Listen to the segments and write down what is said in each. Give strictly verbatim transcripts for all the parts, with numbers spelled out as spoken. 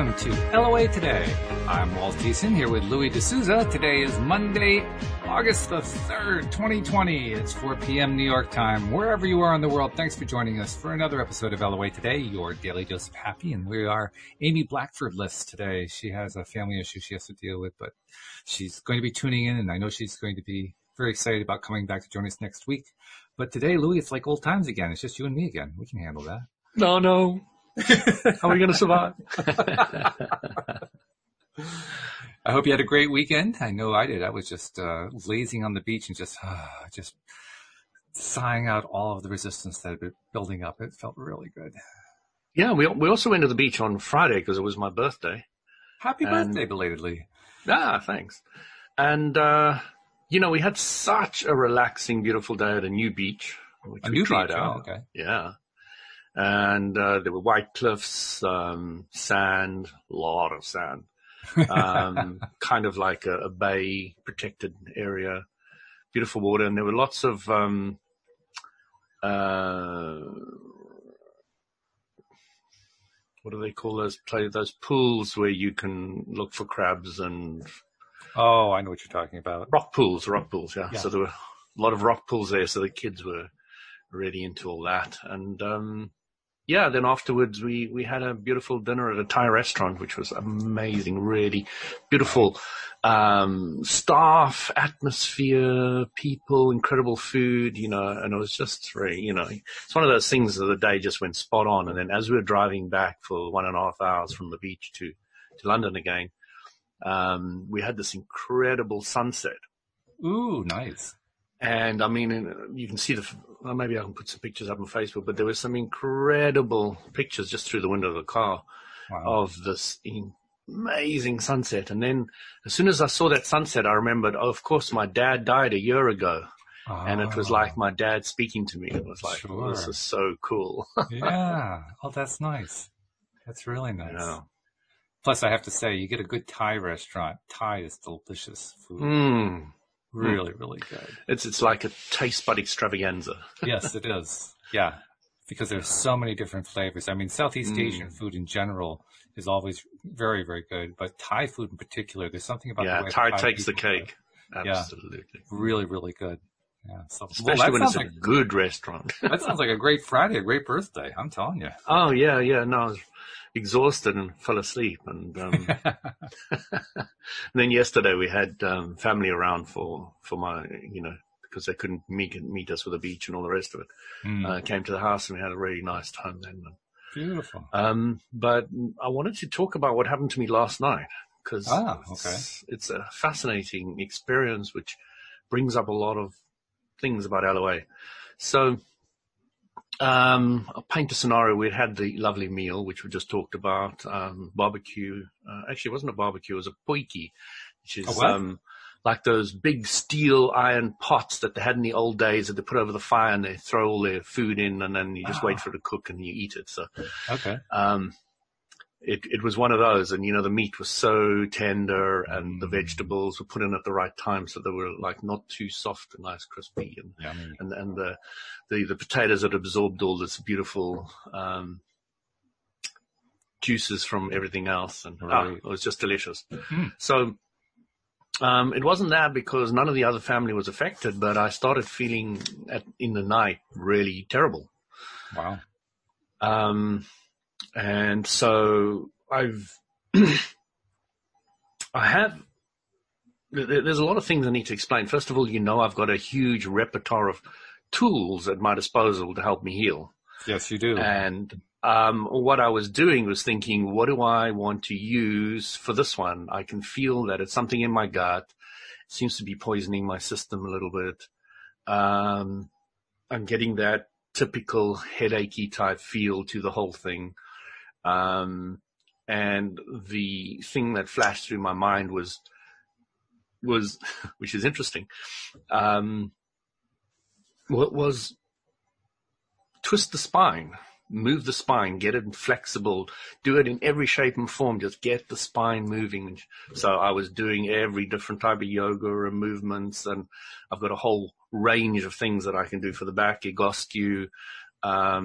welcome to L O A Today. I'm Walt Thiessen here with Louis D'Souza. Today is Monday, August the third, twenty twenty. It's four p.m. New York time. Wherever you are in the world, thanks for joining us for another episode of L O A Today, your daily dose of happy. And we are Amy Blackford-less today. She has a family issue she has to deal with, but she's going to be tuning in, and I know she's going to be very excited about coming back to join us next week. But today, Louis, it's like old times again. It's just you and me again. We can handle that. No, no. How are we going to survive? I hope you had a great weekend. I know I did. I was just uh, lazing on the beach and just uh, just sighing out all of the resistance that had been building up. It felt really good. Yeah, we we also went to the beach on Friday because it was my birthday. Happy and, birthday, belatedly. Ah, thanks. And, uh, you know, we had such a relaxing, beautiful day at a new beach, which a we new tried beach. out. Oh, okay. Yeah. And uh, there were white cliffs, um, sand, a lot of sand, um, kind of like a, a bay protected area, beautiful water. And there were lots of, um, uh, what do they call those play those pools where you can look for crabs and. Oh, I know what you're talking about. Rock pools, rock pools, yeah. yeah. So there were a lot of rock pools there. So the kids were really into all that. And, um, yeah, then afterwards we, we had a beautiful dinner at a Thai restaurant, which was amazing, really beautiful, um, staff, atmosphere, people, incredible food, you know, and it was just very, you know, it's one of those things that the day just went spot on. And then as we were driving back for one and a half hours from the beach to, to London again, um, we had this incredible sunset. Ooh, nice. And I mean, you can see the, well, maybe I can put some pictures up on Facebook, but there were some incredible pictures just through the window of the car wow. of this amazing sunset. And then as soon as I saw that sunset, I remembered, oh, of course, my dad died a year ago. Oh. And it was like my dad speaking to me. It was like, sure. oh, this is so cool. Yeah. Oh, that's nice. That's really nice. Yeah. Plus, I have to say, you get a good Thai restaurant. Thai is delicious food. Mm. Really, really good. It's it's like a taste bud extravaganza. Yes, it is. Yeah, because there's so many different flavors. I mean, Southeast mm. Asian food in general is always very, very good, but Thai food in particular, there's something about yeah, the way Thai, Thai takes the cake. Absolutely. Yeah, really, really good. Yeah, so, especially well, when it's like, a good restaurant. That sounds like a great Friday, a great birthday. I'm telling you. Oh yeah, yeah. No, I was exhausted and fell asleep, and, um, and then yesterday we had um, family around for for my, you know, because they couldn't meet meet us for the beach and all the rest of it. Mm. Uh, came to the house and we had a really nice time then. Beautiful. Um, but I wanted to talk about what happened to me last night because ah, okay. it's, it's a fascinating experience which brings up a lot of things about L O A. So um, I'll paint a scenario. We'd had the lovely meal, which we just talked about, um, barbecue. Uh, actually, it wasn't a barbecue. It was a poiki, which is um, like those big steel iron pots that they had in the old days that they put over the fire and they throw all their food in and then you just oh. wait for it to cook and you eat it. So okay. Um, It, it was one of those, and you know, the meat was so tender and the vegetables were put in at the right time. So they were like not too soft and nice, crispy. And, Yummy. and, and the, the, the potatoes had absorbed all this beautiful, um, juices from everything else. And right. ah, it was just delicious. Mm-hmm. So, um, it wasn't that because none of the other family was affected, but I started feeling at, in the night really terrible. Wow. Um, And so I've, I have, there's a lot of things I need to explain. First of all, you know, I've got a huge repertoire of tools at my disposal to help me heal. Yes, you do. And um, what I was doing was thinking, what do I want to use for this one? I can feel that it's something in my gut. It seems to be poisoning my system a little bit. Um, I'm getting that typical headachy type feel to the whole thing. Um, and the thing that flashed through my mind was, was, which is interesting, um, what was twist the spine, move the spine, get it flexible, do it in every shape and form, just get the spine moving. So I was doing every different type of yoga and movements, and I've got a whole range of things that I can do for the back, Egoscue, um,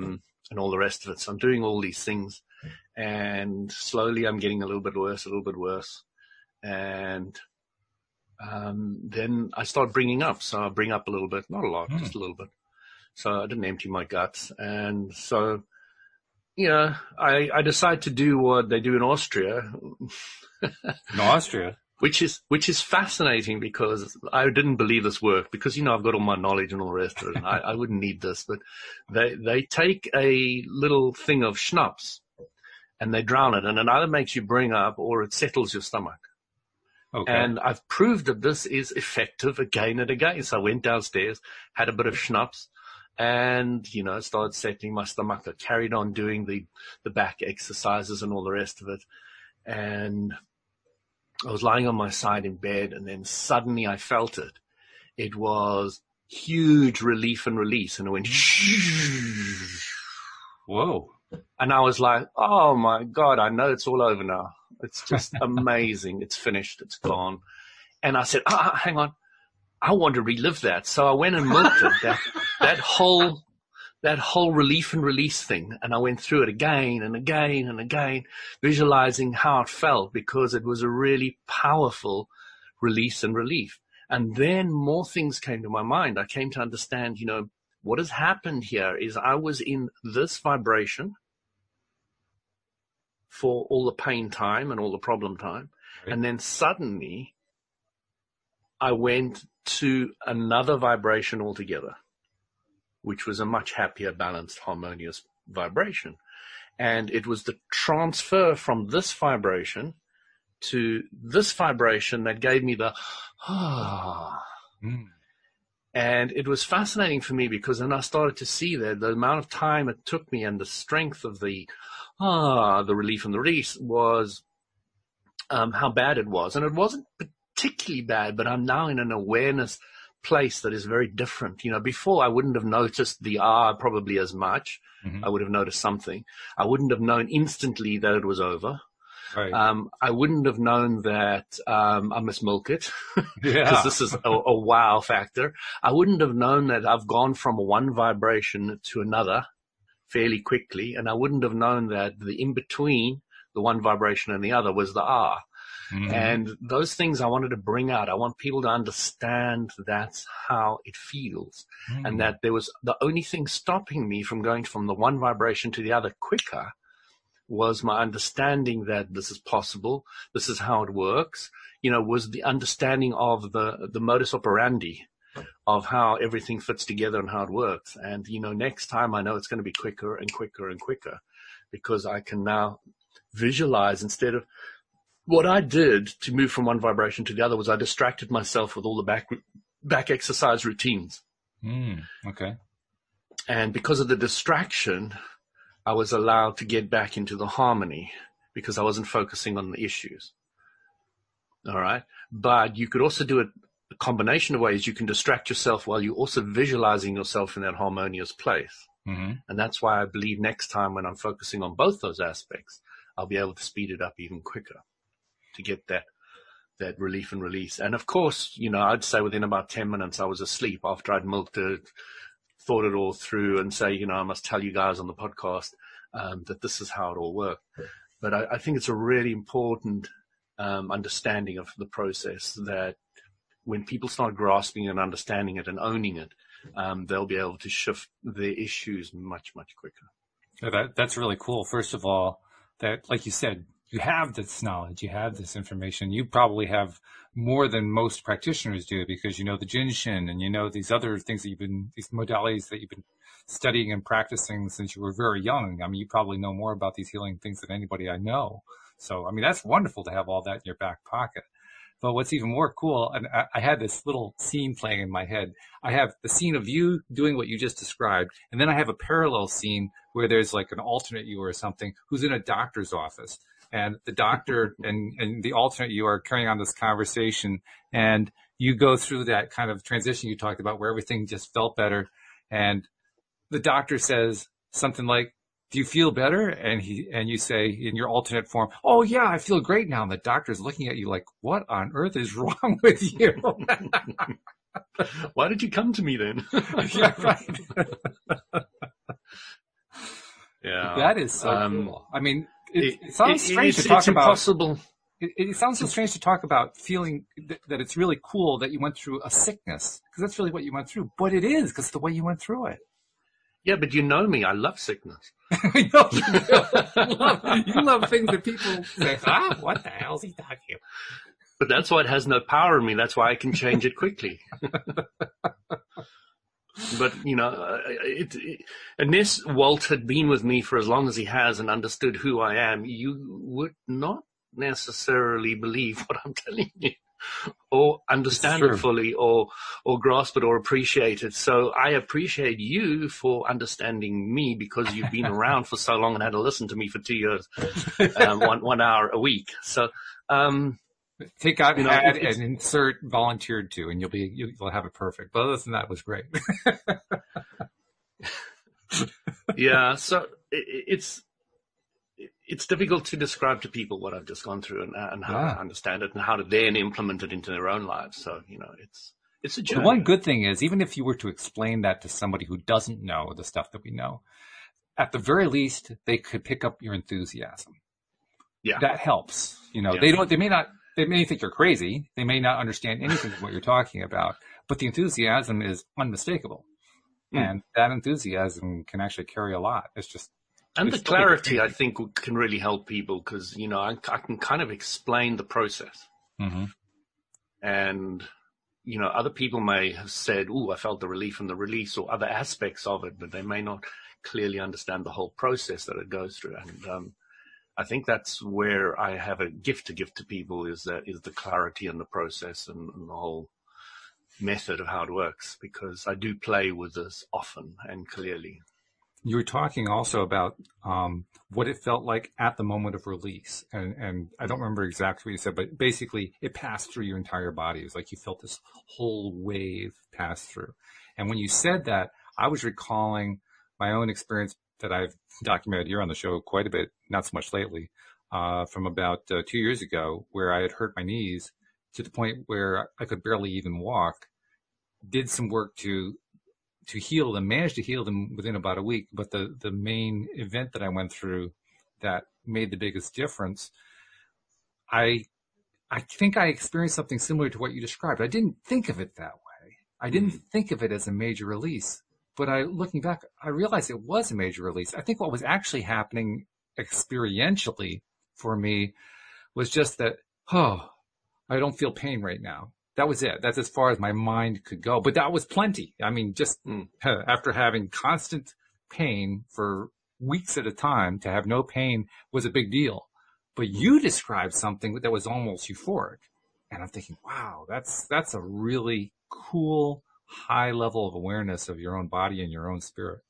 and all the rest of it. So I'm doing all these things, and slowly I'm getting a little bit worse, a little bit worse. And um, then I start bringing up. So I bring up a little bit, not a lot, mm. just a little bit. So I didn't empty my guts. And so, you know, I, I decide to do what they do in Austria. In Austria? Which is, which is fascinating because I didn't believe this worked because, you know, I've got all my knowledge and all the rest of it. And I, I wouldn't need this, but they, they take a little thing of schnapps and they drown it, and it either makes you bring up or it settles your stomach. Okay. And I've proved that this is effective again and again. So I went downstairs, had a bit of schnapps, and, you know, started settling my stomach. I carried on doing the, the back exercises and all the rest of it. And I was lying on my side in bed, and then suddenly I felt it. It was huge relief and release, and it went shh. Whoa. And I was like, oh my God, I know it's all over now. It's just amazing. It's finished. It's gone. And I said, ah, hang on. I want to relive that. So I went and milked it, that, that whole, that whole relief and release thing. And I went through it again and again and again, visualizing how it felt, because it was a really powerful release and relief. And then more things came to my mind. I came to understand, you know, what has happened here is I was in this vibration for all the pain time and all the problem time. Right. And then suddenly I went to another vibration altogether, which was a much happier, balanced, harmonious vibration. And it was the transfer from this vibration to this vibration that gave me the, ah. Mm. And it was fascinating for me because then I started to see that the amount of time it took me and the strength of the, ah, the relief and the release was um, how bad it was. And it wasn't particularly bad, but I'm now in an awareness place that is very different. You know, before I wouldn't have noticed the ah probably as much. Mm-hmm. I would have noticed something. I wouldn't have known instantly that it was over. Right. Um, I wouldn't have known that um, I must milk it because yeah. this is a, a wow factor. I wouldn't have known that I've gone from one vibration to another fairly quickly, and I wouldn't have known that the in between the one vibration and the other was the ah. Mm-hmm. And those things I wanted to bring out. I want people to understand that's how it feels, mm-hmm. and that there was the only thing stopping me from going from the one vibration to the other quicker was my understanding that this is possible, this is how it works, you know, was the understanding of the, the modus operandi of how everything fits together and how it works. And, you know, next time I know it's going to be quicker and quicker and quicker because I can now visualize instead of what I did to move from one vibration to the other was I distracted myself with all the back, back exercise routines. Mm, okay. And because of the distraction, I was allowed to get back into the harmony because I wasn't focusing on the issues. All right. But you could also do it a combination of ways. You can distract yourself while you're also visualizing yourself in that harmonious place. Mm-hmm. And that's why I believe next time when I'm focusing on both those aspects, I'll be able to speed it up even quicker to get that, that relief and release. And of course, you know, I'd say within about ten minutes, I was asleep after I'd milked it, thought it all through and say, you know, I must tell you guys on the podcast um, that this is how it all worked. But I, I think it's a really important um, understanding of the process that when people start grasping and understanding it and owning it, um, they'll be able to shift their issues much, much quicker. Yeah, that, that's really cool. First of all, that, like you said, you have this knowledge, you have this information. You probably have more than most practitioners do because you know the Jinshin and you know these other things that you've been, these modalities that you've been studying and practicing since you were very young. I mean, you probably know more about these healing things than anybody I know. So, I mean, that's wonderful to have all that in your back pocket. But what's even more cool, and I, I had this little scene playing in my head. I have the scene of you doing what you just described, and then I have a parallel scene where there's like an alternate you or something who's in a doctor's office. And the doctor and, and the alternate you are carrying on this conversation, and you go through that kind of transition you talked about where everything just felt better. And the doctor says something like, do you feel better? And he, and you say in your alternate form, oh yeah, I feel great now. And the doctor's looking at you like, what on earth is wrong with you? Why did you come to me then? Yeah, right. Yeah. That is so um, cool. I mean, it, it, it sounds it, strange it's, to talk it's about. Impossible. It, it sounds so strange to talk about feeling th- that it's really cool that you went through a sickness, because that's really what you went through. But it is, because the way you went through it. Yeah, but you know me. I love sickness. I know you, you, love, you love things that people say, ah, what the hell is he talking about? But that's why it has no power in me. That's why I can change it quickly. But, you know, it, it, unless Walt had been with me for as long as he has and understood who I am, you would not necessarily believe what I'm telling you, or understand it fully, or or grasp it, or appreciate it. So I appreciate you for understanding me, because you've been around for so long and had to listen to me for two years, um, one one hour a week. So um, take out you know, had and insert volunteered to, and you'll be you'll have it perfect. But other than that, it was great. Yeah, so it, it's. It's difficult to describe to people what I've just gone through, and, and how yeah. to understand it, and how to then implement it into their own lives. So, you know, it's it's a journey. The one good thing is, even if you were to explain that to somebody who doesn't know the stuff that we know, at the very least, they could pick up your enthusiasm. Yeah, that helps. You know, yeah. they don't. They may not. They may think you're crazy. They may not understand anything of what you're talking about. But the enthusiasm is unmistakable, mm. and that enthusiasm can actually carry a lot. It's just. And the clarity, I think, can really help people, because, you know, I, I can kind of explain the process. Mm-hmm. And, you know, other people may have said, "Ooh, I felt the relief and the release," or other aspects of it, but they may not clearly understand the whole process that it goes through. And um, I think that's where I have a gift to give to people, is that is the clarity in the process, and, and the whole method of how it works, because I do play with this often and clearly. You were talking also about um, what it felt like at the moment of release. And, and I don't remember exactly what you said, but basically it passed through your entire body. It was like you felt this whole wave pass through. And when you said that, I was recalling my own experience that I've documented here on the show quite a bit, not so much lately, uh, from about uh, two years ago, where I had hurt my knees to the point where I could barely even walk, did some work to to heal them, managed to heal them within about a week. But the, the main event that I went through that made the biggest difference, I I think I experienced something similar to what you described. I didn't think of it that way. I didn't mm-hmm. think of it as a major release. But I, looking back, I realized it was a major release. I think what was actually happening experientially for me was just that, oh, I don't feel pain right now. That was it. That's as far as my mind could go. But that was plenty. I mean, just mm. after having constant pain for weeks at a time, to have no pain was a big deal. But you described something that was almost euphoric. And I'm thinking, wow, that's that's a really cool, high level of awareness of your own body and your own spirit.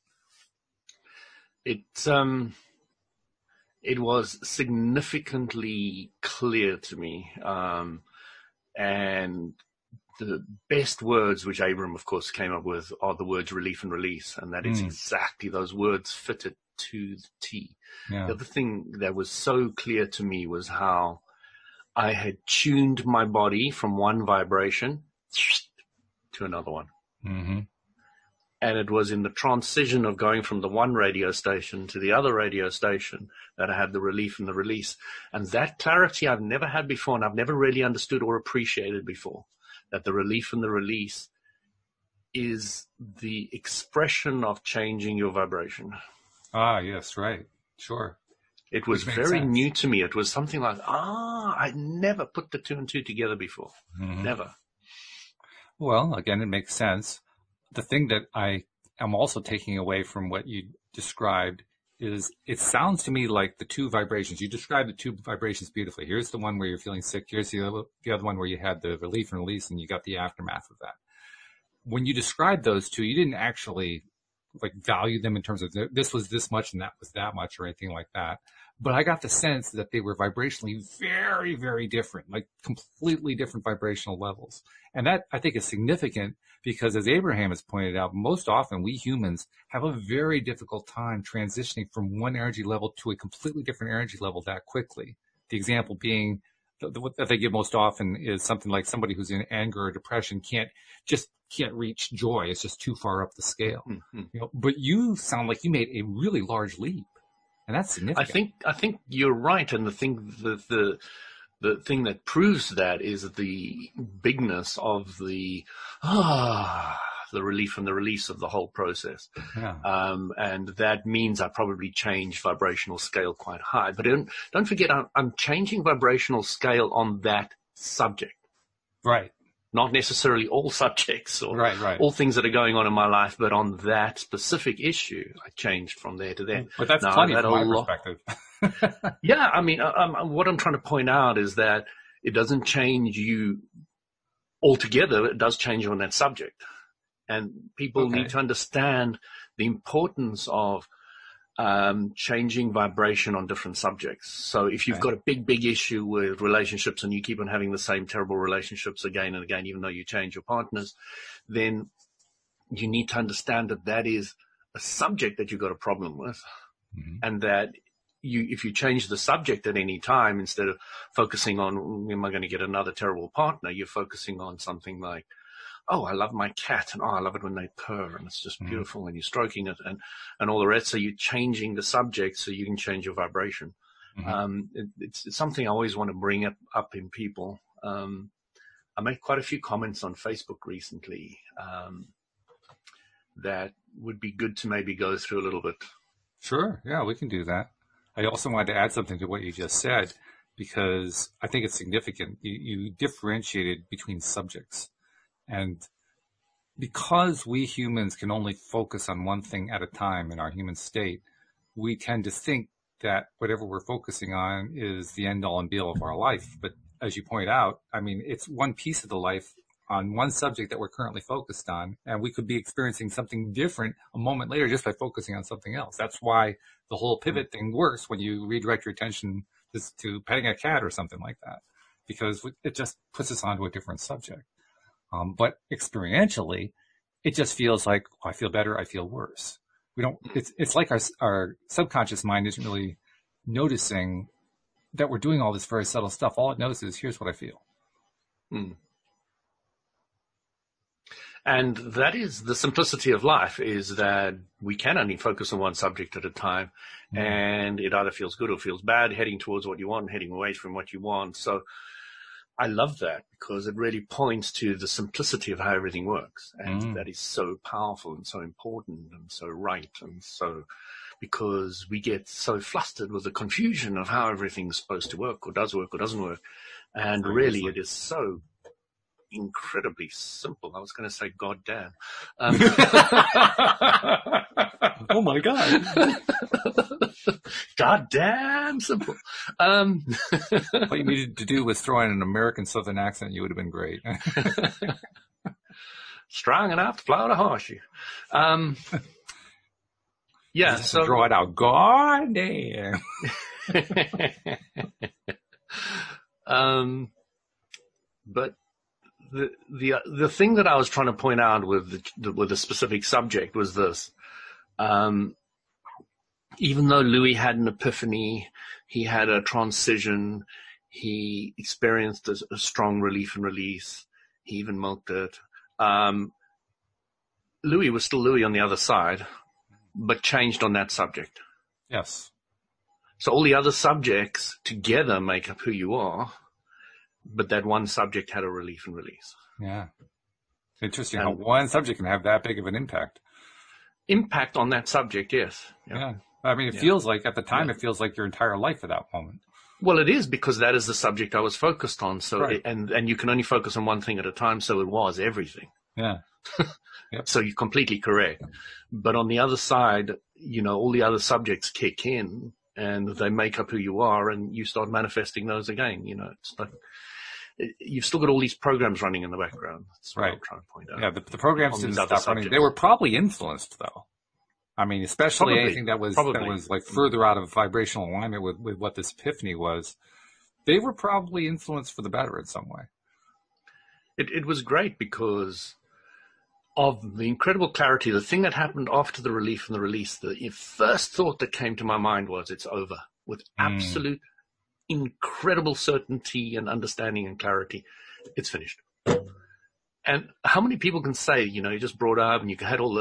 It, um, it was significantly clear to me. Um, And the best words, which Abraham, of course, came up with, are the words relief and release. And that is mm. exactly, those words fitted to the T. Yeah. The other thing that was so clear to me was how I had tuned my body from one vibration to another one. Mm-hmm. And it was in the transition of going from the one radio station to the other radio station that I had the relief and the release. And that clarity I've never had before, and I've never really understood or appreciated before, that the relief and the release is the expression of changing your vibration. Ah, yes, right. Sure. It was very sense. new to me. It was something like, ah, I never put the two and two together before. Mm-hmm. Never. Well, again, it makes sense. The thing that I am also taking away from what you described is it sounds to me like the two vibrations. You described the two vibrations beautifully. Here's the one where you're feeling sick. Here's the other, the other one where you had the relief and release, and you got the aftermath of that. When you described those two, you didn't actually like value them in terms of this was this much and that was that much or anything like that. But I got the sense that they were vibrationally very, very different, like completely different vibrational levels. And that I think is significant because, as Abraham has pointed out, most often we humans have a very difficult time transitioning from one energy level to a completely different energy level that quickly. The example being the, the, what they give most often is something like somebody who's in anger or depression can't just can't reach joy. It's just too far up the scale. Mm-hmm. You know, but you sound like you made a really large leap. And that's significant. I think I think you're right, and the thing the the the thing that proves that is the bigness of the ah the relief and the release of the whole process. Yeah. Um, and that means I probably change vibrational scale quite high. But don't don't forget, I'm, I'm changing vibrational scale on that subject. Right. Not necessarily all subjects or right, right. all things that are going on in my life, but on that specific issue, I changed from there to there. But that's now, plenty from my lot, perspective. yeah, I mean, um, what I'm trying to point out is that it doesn't change you altogether. It does change you on that subject. And people okay. need to understand the importance of um, changing vibration on different subjects. So if you've okay. got a big, big issue with relationships and you keep on having the same terrible relationships again and again, even though you change your partners, then you need to understand that that is a subject that you've got a problem with. Mm-hmm. And that you, if you change the subject at any time, instead of focusing on, am I going to get another terrible partner, you're focusing on something like, oh, I love my cat, and oh, I love it when they purr, and it's just beautiful, mm. and you're stroking it, and, and all the rest. So you're changing the subject so you can change your vibration. Mm-hmm. Um, it, it's, it's something I always want to bring up, up in people. Um, I made quite a few comments on Facebook recently um, that would be good to maybe go through a little bit. Sure, yeah, we can do that. I also wanted to add something to what you just said, because I think it's significant. You, you differentiated between subjects. And because we humans can only focus on one thing at a time in our human state, we tend to think that whatever we're focusing on is the end all and be all of our life. But as you point out, I mean, it's one piece of the life on one subject that we're currently focused on, and we could be experiencing something different a moment later just by focusing on something else. That's why the whole pivot thing works when you redirect your attention to, to petting a cat or something like that, because it just puts us onto a different subject. Um, but experientially, it just feels like, oh, I feel better, I feel worse. We don't, it's, it's like our, our subconscious mind isn't really noticing that we're doing all this very subtle stuff. All it knows is, here's what I feel. Hmm. And that is the simplicity of life, is that we can only focus on one subject at a time, mm-hmm. and it either feels good or feels bad, heading towards what you want, heading away from what you want. So I love that, because it really points to the simplicity of how everything works. And mm. that is so powerful and so important and so right. And so, because we get so flustered with the confusion of how everything's supposed to work or does work or doesn't work. And so really it is so incredibly simple. I was going to say, God damn. Um, oh my God. God damn simple. Um, what you needed to do was throw in an American Southern accent. You would have been great. Strong enough to float a horseshoe. Um, yeah. Just so draw it out. God damn. um, but the, the, the thing that I was trying to point out with the, with the specific subject was this. Um, even though Louis had an epiphany, he had a transition, he experienced a, a strong relief and release, he even milked it. Um, Louis was still Louis on the other side, but changed on that subject. Yes. So all the other subjects together make up who you are, but that one subject had a relief and release. Yeah. It's interesting and how one subject can have that big of an impact. Impact on that subject, yes. Yeah. yeah. I mean, it yeah. feels like, at the time, yeah. it feels like your entire life at that moment. Well, it is, because that is the subject I was focused on. So, right. it, and, and you can only focus on one thing at a time. So it was everything. Yeah. Yep. So you're completely correct. But on the other side, you know, all the other subjects kick in and they make up who you are, and you start manifesting those again. You know, it's like, you've still got all these programs running in the background. That's what right. I'm trying to point out. Yeah, the, the programs didn't stop running. They were probably influenced, though. I mean, especially probably, anything that was probably. that was like further out of vibrational alignment with, with what this epiphany was. They were probably influenced for the better in some way. It, it was great because of the incredible clarity. The thing that happened after the relief and the release, the first thought that came to my mind was, it's over, with absolute, mm. incredible certainty and understanding and clarity. It's finished. And how many people can say, you know, you just brought up and you had all this,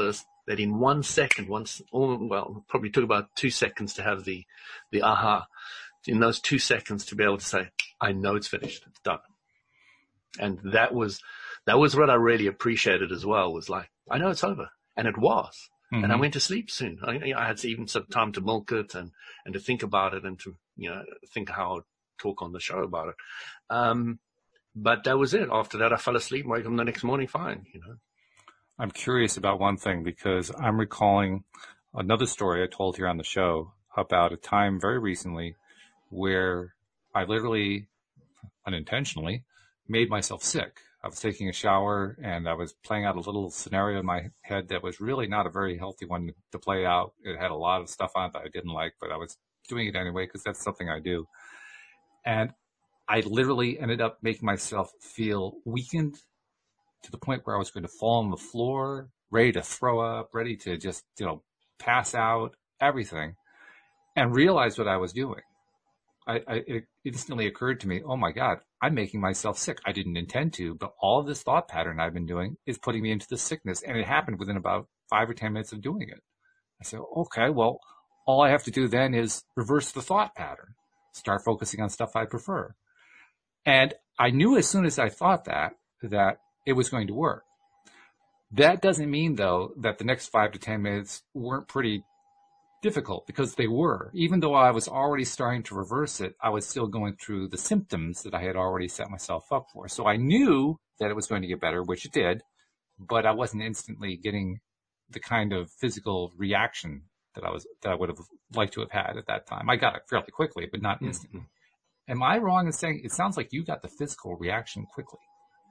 that in one second, once, or, well, probably took about two seconds to have the, the aha, in those two seconds to be able to say, I know it's finished, it's done. And that was, that was what I really appreciated as well, was like, I know it's over. And it was. Mm-hmm. And I went to sleep soon. I, I had even some time to milk it and, and to think about it and to, you know, think how I'd talk on the show about it. Um, but that was it. After that, I fell asleep, wake up the next morning fine, you know. I'm curious about one thing because I'm recalling another story I told here on the show about a time very recently where I literally, unintentionally, made myself sick. I was taking a shower and I was playing out a little scenario in my head that was really not a very healthy one to play out. It had a lot of stuff on it that I didn't like, but I was doing it anyway because that's something I do. And I literally ended up making myself feel weakened to the point where I was going to fall on the floor, ready to throw up, ready to just, you know, pass out, everything, and realize what I was doing. I, I, it instantly occurred to me, oh my God, I'm making myself sick. I didn't intend to, but all of this thought pattern I've been doing is putting me into this sickness. And it happened within about five or ten minutes of doing it. I said, okay, well, all I have to do then is reverse the thought pattern, start focusing on stuff I prefer. And I knew as soon as I thought that, that it was going to work. That doesn't mean, though, that the next five to ten minutes weren't pretty difficult, because they were. Even though I was already starting to reverse it, I was still going through the symptoms that I had already set myself up for. So I knew that it was going to get better, which it did, but I wasn't instantly getting the kind of physical reaction that I was that I would have liked to have had at that time. I got it fairly quickly, but not instantly. Mm-hmm. Am I wrong in saying it sounds like you got the physical reaction quickly?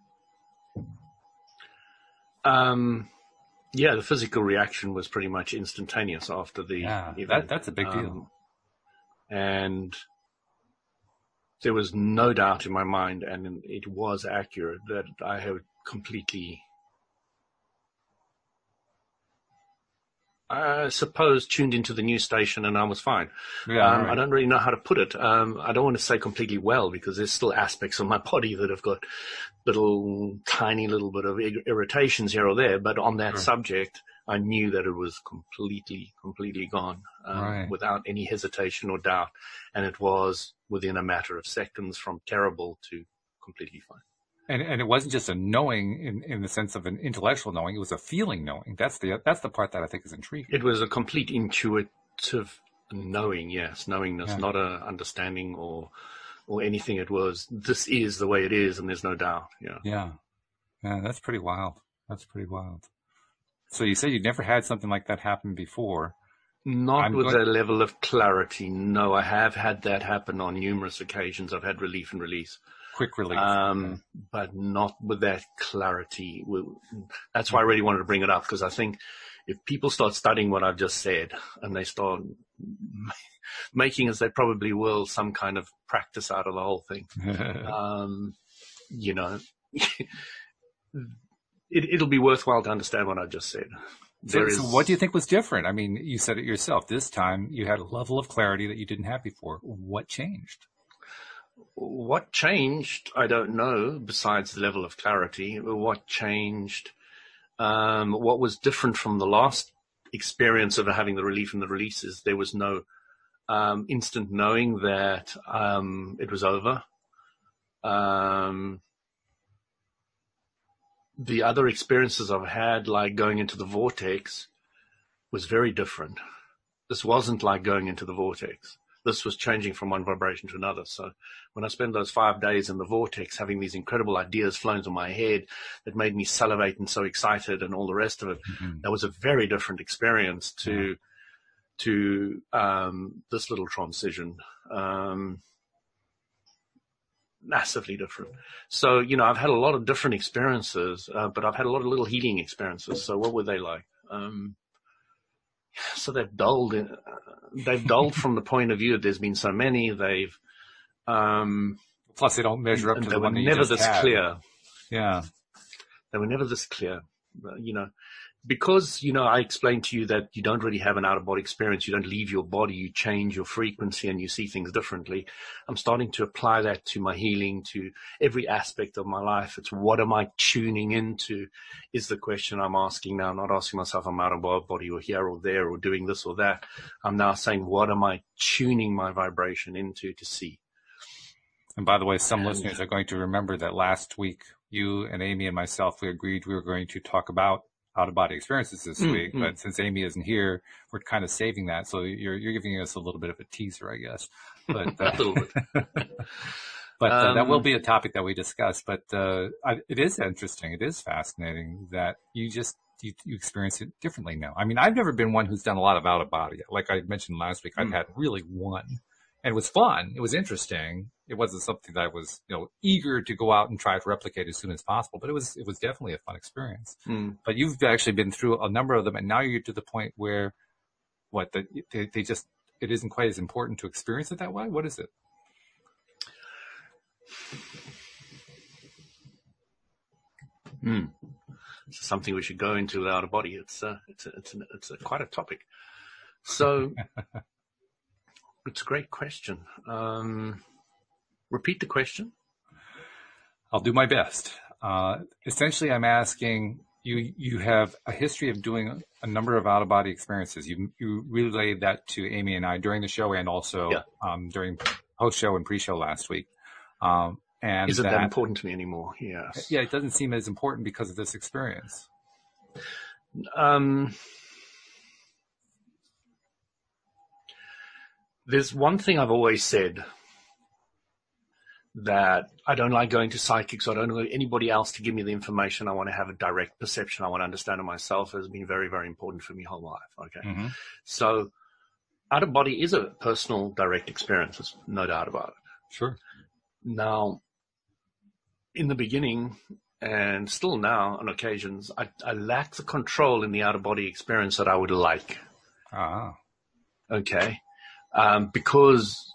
Um, yeah, the physical reaction was pretty much instantaneous after the yeah, event. That, that's a big um, deal. And there was no doubt in my mind, and it was accurate, that I had completely, I suppose, tuned into the news station and I was fine. Yeah, um, right. I don't really know how to put it. Um, I don't want to say completely well, because there's still aspects of my body that have got little tiny little bit of irritations here or there. But on that sure. subject, I knew that it was completely, completely gone, um, right. without any hesitation or doubt. And it was within a matter of seconds from terrible to completely fine. And and it wasn't just a knowing in, in the sense of an intellectual knowing. It was a feeling knowing. That's the that's the part that I think is intriguing. It was a complete intuitive knowing, yes, knowingness, yeah. Not a understanding or or anything. It was, this is the way it is, and there's no doubt. Yeah. Yeah. Yeah, that's pretty wild. That's pretty wild. So you say you never had something like that happen before. Not I'm with going- that level of clarity. No, I have had that happen on numerous occasions. I've had relief and release. Quick relief. Um, okay. But not with that clarity. That's why I really wanted to bring it up, because I think if people start studying what I've just said and they start making, as they probably will, some kind of practice out of the whole thing, um, you know, it, it'll be worthwhile to understand what I just said. So, There so is, what do you think was different? I mean, you said it yourself. This time you had a level of clarity that you didn't have before. What changed? What changed, I don't know, besides the level of clarity. What changed, um, what was different from the last experience of having the relief and the releases, there was no um, instant knowing that um, it was over. Um, the other experiences I've had, like going into the vortex, was very different. This wasn't like going into the vortex. This was changing from one vibration to another. So when I spent those five days in the vortex, having these incredible ideas flowing to my head that made me salivate and so excited and all the rest of it, mm-hmm. that was a very different experience to yeah. to um, this little transition. Um, massively different. So, you know, I've had a lot of different experiences, uh, but I've had a lot of little healing experiences. So what were they like? Um, so they've dulled, in, uh, they've dulled from the point of view that there's been so many. They've, um, plus they don't measure up to the one that you never just this had. clear. Yeah. They were never this clear. You know, because, you know, I explained to you that you don't really have an out-of-body experience. You don't leave your body. You change your frequency and you see things differently. I'm starting to apply that to my healing, to every aspect of my life. It's what am I tuning into is the question I'm asking now. I'm not asking myself I'm out of body or here or there or doing this or that. I'm now saying, what am I tuning my vibration into to see? And by the way, some and, listeners are going to remember that last week, you and Amy and myself, we agreed we were going to talk about out-of-body experiences this mm, week, mm. but since Amy isn't here, we're kind of saving that. So you're you're giving us a little bit of a teaser, I guess. But uh, a little bit. but uh, um, that will be a topic that we discuss. But uh, I, it is interesting. It is fascinating that you just you, you experience it differently now. I mean, I've never been one who's done a lot of out-of-body. Like I mentioned last week, I've mm. had really one. And it was fun. It was interesting. It wasn't something that I was, you know, eager to go out and try to replicate as soon as possible. But it was, it was definitely a fun experience. Mm. But you've actually been through a number of them, and now you're to the point where, what, the, they, they just, it isn't quite as important to experience it that way. What is it? Hmm. It's something we should go into with out of body. It's, uh, it's, a, it's, a, it's a, quite a topic. So. It's a great question. Um, repeat the question. I'll do my best. Uh, essentially, I'm asking you, you have a history of doing a number of out-of-body experiences. You, you relayed that to Amy and I during the show and also yeah. um, during post-show and pre-show last week. Um, and Isn't that, that important to me anymore? Yes. Yeah, it doesn't seem as important because of this experience. Um. There's one thing I've always said, that I don't like going to psychics. I don't know anybody else to give me the information. I want to have a direct perception. I want to understand it myself. It has been very, very important for me whole life. Okay. Mm-hmm. So out of body is a personal direct experience. There's no doubt about it. Sure. Now, in the beginning and still now on occasions, I, I lack the control in the out of body experience that I would like. Ah. Okay. Um, because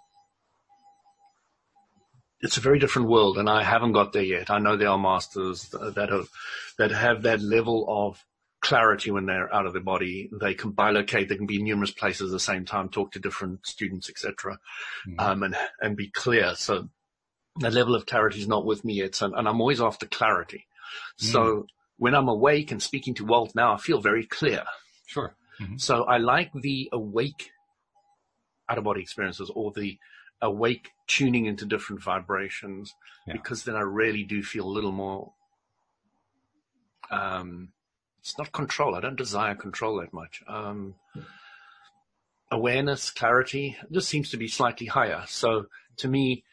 it's a very different world, and I haven't got there yet. I know there are masters that have that have that level of clarity when they're out of their body. They can bilocate. They can be in numerous places at the same time, talk to different students, et cetera, mm-hmm. um, and and be clear. So that level of clarity is not with me yet, so, and I'm always after clarity. Mm-hmm. So when I'm awake and speaking to Walt now, I feel very clear. Sure. Mm-hmm. So I like the awake out-of-body experiences, or the awake tuning into different vibrations, yeah. because then I really do feel a little more, um, it's not control. I don't desire control that much. Um, awareness, clarity, just seems to be slightly higher. So to me,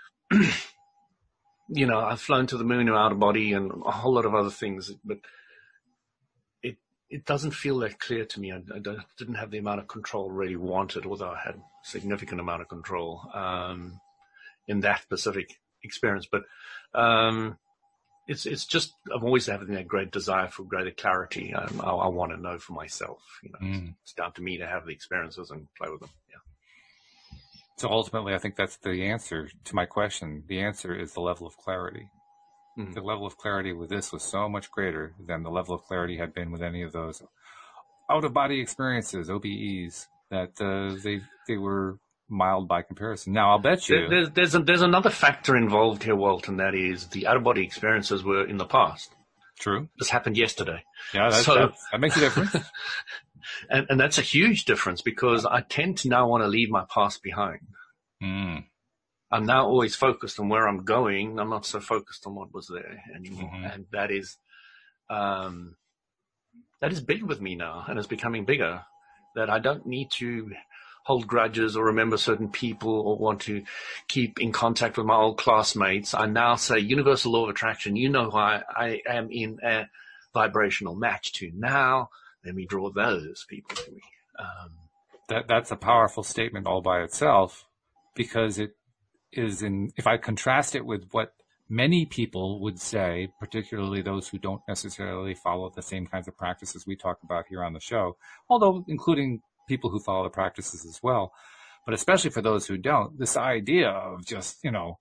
you know, I've flown to the moon out of body and a whole lot of other things, but it it doesn't feel that clear to me. I, I don't, didn't have the amount of control really wanted, although I had a significant amount of control um, in that specific experience. But um, it's it's just, I'm always having that great desire for greater clarity. Um, I, I want to know for myself. You know, mm. It's down to me to have the experiences and play with them. Yeah. So ultimately, I think that's the answer to my question. The answer is the level of clarity. Mm-hmm. The level of clarity with this was so much greater than the level of clarity had been with any of those out-of-body experiences, O B Es, that uh, they they were mild by comparison. Now, I'll bet you... There's, there's, a, there's another factor involved here, Walt, and that is the out-of-body experiences were in the past. True. This happened yesterday. Yeah, that's, so, that's, that makes a difference. and, and that's a huge difference, because I tend to now want to leave my past behind. Mm. I'm now always focused on where I'm going. I'm not so focused on what was there anymore. Mm-hmm. And that is, um, that is big with me now, and it's becoming bigger, that I don't need to hold grudges or remember certain people or want to keep in contact with my old classmates. I now say, universal law of attraction, you know who I, I am in a vibrational match to. Now, let me draw those people to me. Um, that That's a powerful statement all by itself, because it is in, if I contrast it with what many people would say, particularly those who don't necessarily follow the same kinds of practices we talk about here on the show, although including people who follow the practices as well, but especially for those who don't, this idea of just, you know,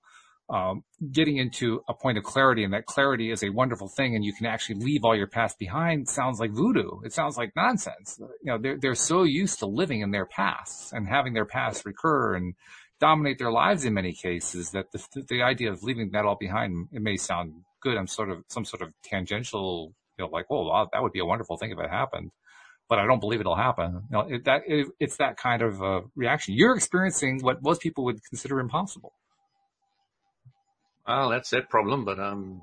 um, getting into a point of clarity, and that clarity is a wonderful thing, and you can actually leave all your past behind, sounds like voodoo. It sounds like nonsense. You know, they're, they're so used to living in their pasts and having their past recur and dominate their lives in many cases, that the, the idea of leaving that all behind, it may sound good. I'm sort of some sort of tangential, you know, like, oh, wow, that would be a wonderful thing if it happened, but I don't believe it'll happen. You know, it, that it, it's that kind of uh, reaction. You're experiencing what most people would consider impossible. Well, that's their problem, but um,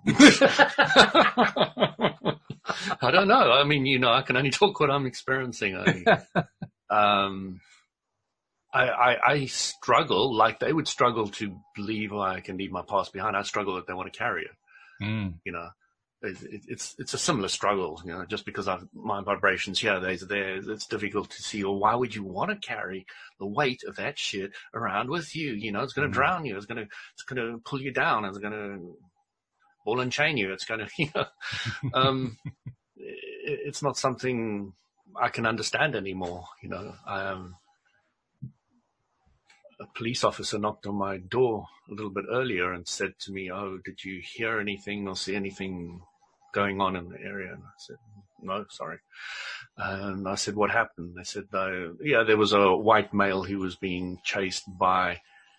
I don't know. I mean, you know, I can only talk what I'm experiencing. I, um, I, I, I struggle, like they would struggle to believe oh, I can leave my past behind. I struggle that they want to carry it. Mm. You know, it, it, it's it's a similar struggle. You know, just because I've, my vibrations here, they're there, it's difficult to see. Or why would you want to carry the weight of that shit around with you? You know, it's going to mm. drown you. It's going to it's going to pull you down. It's going to ball and chain you. It's going to, you know, um, it, it's not something I can understand anymore. You know, um, a police officer knocked on my door a little bit earlier and said to me, "Oh, did you hear anything or see anything going on in the area?" And I said, "No, sorry." And I said, "What happened?" They said, "No, yeah, there was a white male who was being chased by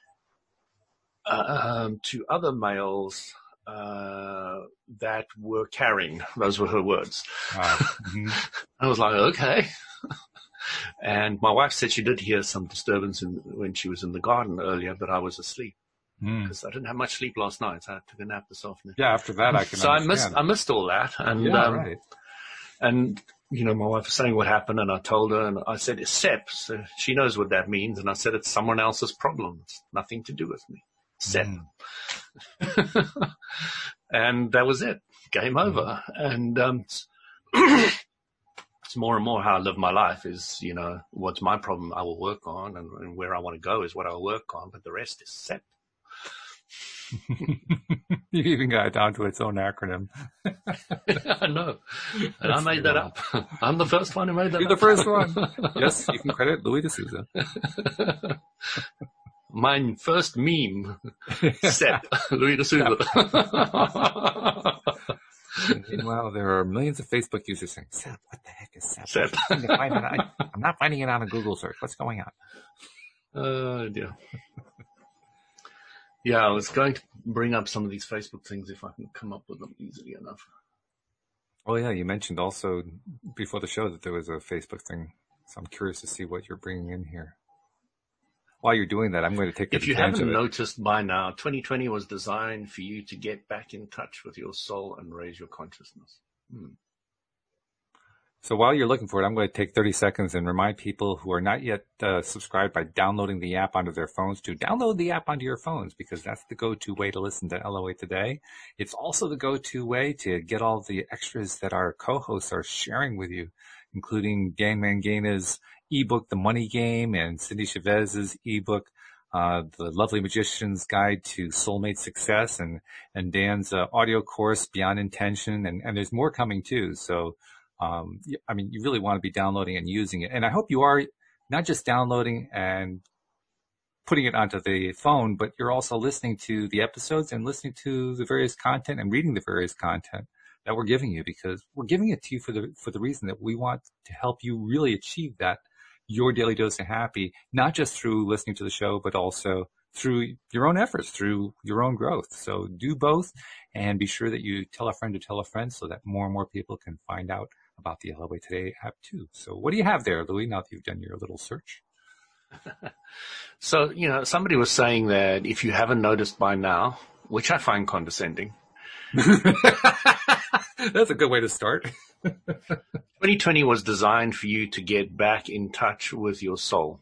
uh, um, two other males uh, that were carrying." Those were her words. Wow. Mm-hmm. I was like, okay. And my wife said she did hear some disturbance in, when she was in the garden earlier, but I was asleep because mm. I didn't have much sleep last night. So I took a nap this afternoon. Yeah, after that I can. So understand. I missed I missed all that, and yeah, um, right. And you know, my wife was saying what happened, and I told her, and I said, "S E P." So she knows what that means, and I said it's someone else's problem. It's nothing to do with me. S E P. Mm. And that was it. Game over. Mm. And um, it's more and more how I live my life is, you know, what's my problem I will work on, and, and where I want to go is what I'll work on, but the rest is set. You even got it down to its own acronym. I know. And That's I made that up. I'm the first one who made that You're up. You're the first one. Yes, you can credit Louis D'Souza. My first meme, S E P, Louis D'Souza. Meanwhile, there are millions of Facebook users saying, S E P, what the heck is S E P? S E P. I'm not finding it on a Google search. What's going on? Oh, dear. Yeah, I was going to bring up some of these Facebook things if I can come up with them easily enough. Oh, yeah, you mentioned also before the show that there was a Facebook thing, so I'm curious to see what you're bringing in here. While you're doing that, I'm going to take If you haven't noticed by now, twenty twenty was designed for you to get back in touch with your soul and raise your consciousness. Hmm. So while you're looking for it, I'm going to take thirty seconds and remind people who are not yet uh, subscribed by downloading the app onto their phones to download the app onto your phones, because that's the go-to way to listen to L O A Today. It's also the go-to way to get all the extras that our co-hosts are sharing with you, including Dan Mangana's ebook, The Money Game, and Cindy Chavez's ebook, uh, The Lovely Magician's Guide to Soulmate Success, and, and Dan's uh, audio course, Beyond Intention, and, and there's more coming too. So, um, I mean, you really want to be downloading and using it. And I hope you are not just downloading and putting it onto the phone, but you're also listening to the episodes and listening to the various content and reading the various content that we're giving you, because we're giving it to you for the, for the reason that we want to help you really achieve that, your daily dose of happy, not just through listening to the show, but also through your own efforts, through your own growth. So do both, and be sure that you tell a friend to tell a friend so that more and more people can find out about the L O A Today app too. So what do you have there, Louis, now that you've done your little search? So, you know, somebody was saying that if you haven't noticed by now, which I find condescending. That's a good way to start. twenty twenty was designed for you to get back in touch with your soul.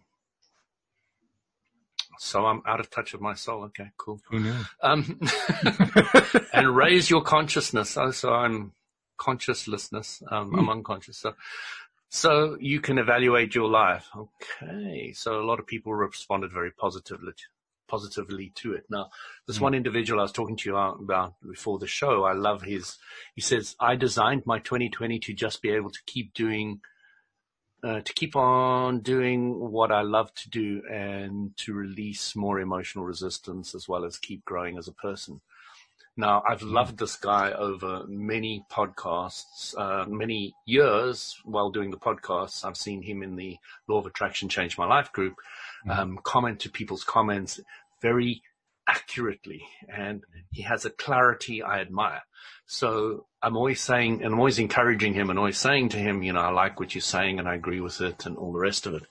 So I'm out of touch with my soul. Okay, cool. Who knew? Um, and raise your consciousness. So, so I'm consciouslessness. Um, mm. I'm unconscious. So, so you can evaluate your life. Okay. So a lot of people responded very positively, positively to it. Now, this mm. one individual I was talking to you about before the show, I love his, he says, I designed my twenty twenty to just be able to keep doing uh, to keep on doing what I love to do and to release more emotional resistance as well as keep growing as a person. Now, I've loved this guy over many podcasts, uh, many years while doing the podcasts. I've seen him in the Law of Attraction Change My Life group, um, comment to people's comments very accurately, and he has a clarity I admire. So I'm always saying, and I'm always encouraging him and always saying to him, you know, I like what you're saying and I agree with it and all the rest of it.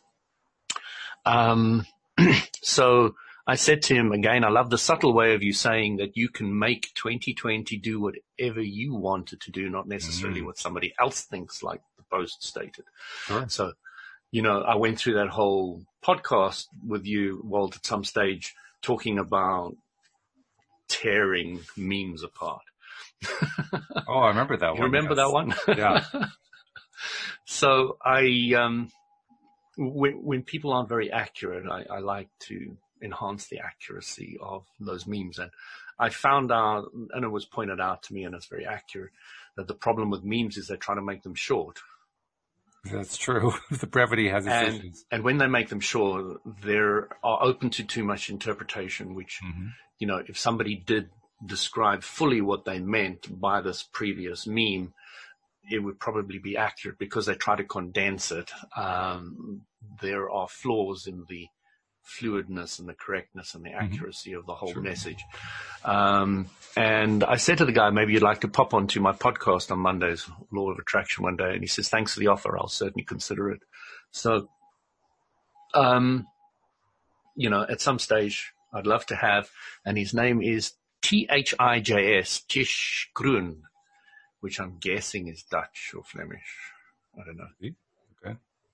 Um, so I said to him again, I love the subtle way of you saying that you can make twenty twenty do whatever you want it to do, not necessarily mm. what somebody else thinks, like the post stated. Sure. So, you know, I went through that whole podcast with you, Walt, at some stage, talking about tearing memes apart. Oh, I remember that you one. You remember yes. that one? Yeah. So I, um, when, when people aren't very accurate, I, I like to enhance the accuracy of those memes. And I found out, and it was pointed out to me, and it's very accurate, that the problem with memes is they try to make them short. That's true. The brevity has its and, issues. And when they make them short, they are open to too much interpretation, which, mm-hmm. you know, if somebody did describe fully what they meant by this previous meme, it would probably be accurate because they try to condense it. Um, there are flaws in the fluidness and the correctness and the accuracy mm-hmm. of the whole sure. message. Um, and I said to the guy, maybe you'd like to pop onto my podcast on Mondays, Law of Attraction, one day. And he says, thanks for the offer. I'll certainly consider it. So, um, you know, at some stage I'd love to have, and his name is T H I J S, Tish Groen, which I'm guessing is Dutch or Flemish. I don't know. Okay.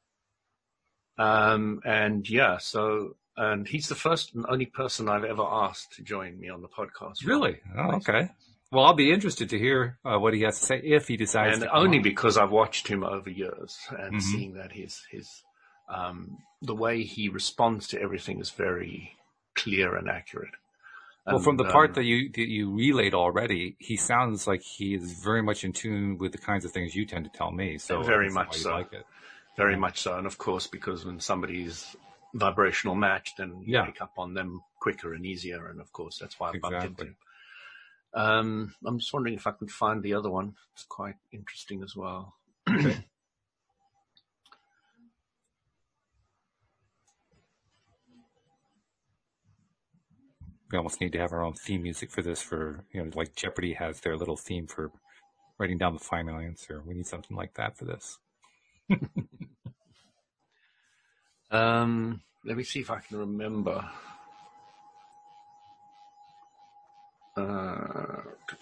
Um, and yeah, so, and he's the first and only person I've ever asked to join me on the podcast. Really? Oh, okay. Well, I'll be interested to hear uh, what he has to say if he decides and to. And only on. because I've watched him over years and mm-hmm. seeing that his, his, um, the way he responds to everything is very clear and accurate. Well, and, from the part um, that you that you relayed already, he sounds like he is very much in tune with the kinds of things you tend to tell me. So very much so. Like it. Very yeah. much so. And of course, because when somebody's vibrational matched, then you yeah. pick up on them quicker and easier. And of course, that's why I bumped exactly. into. Um, I'm just wondering if I could find the other one. It's quite interesting as well. Okay. We almost need to have our own theme music for this. For you know, like Jeopardy has their little theme for writing down the final answer. We need something like that for this. um, let me see if I can remember. Uh,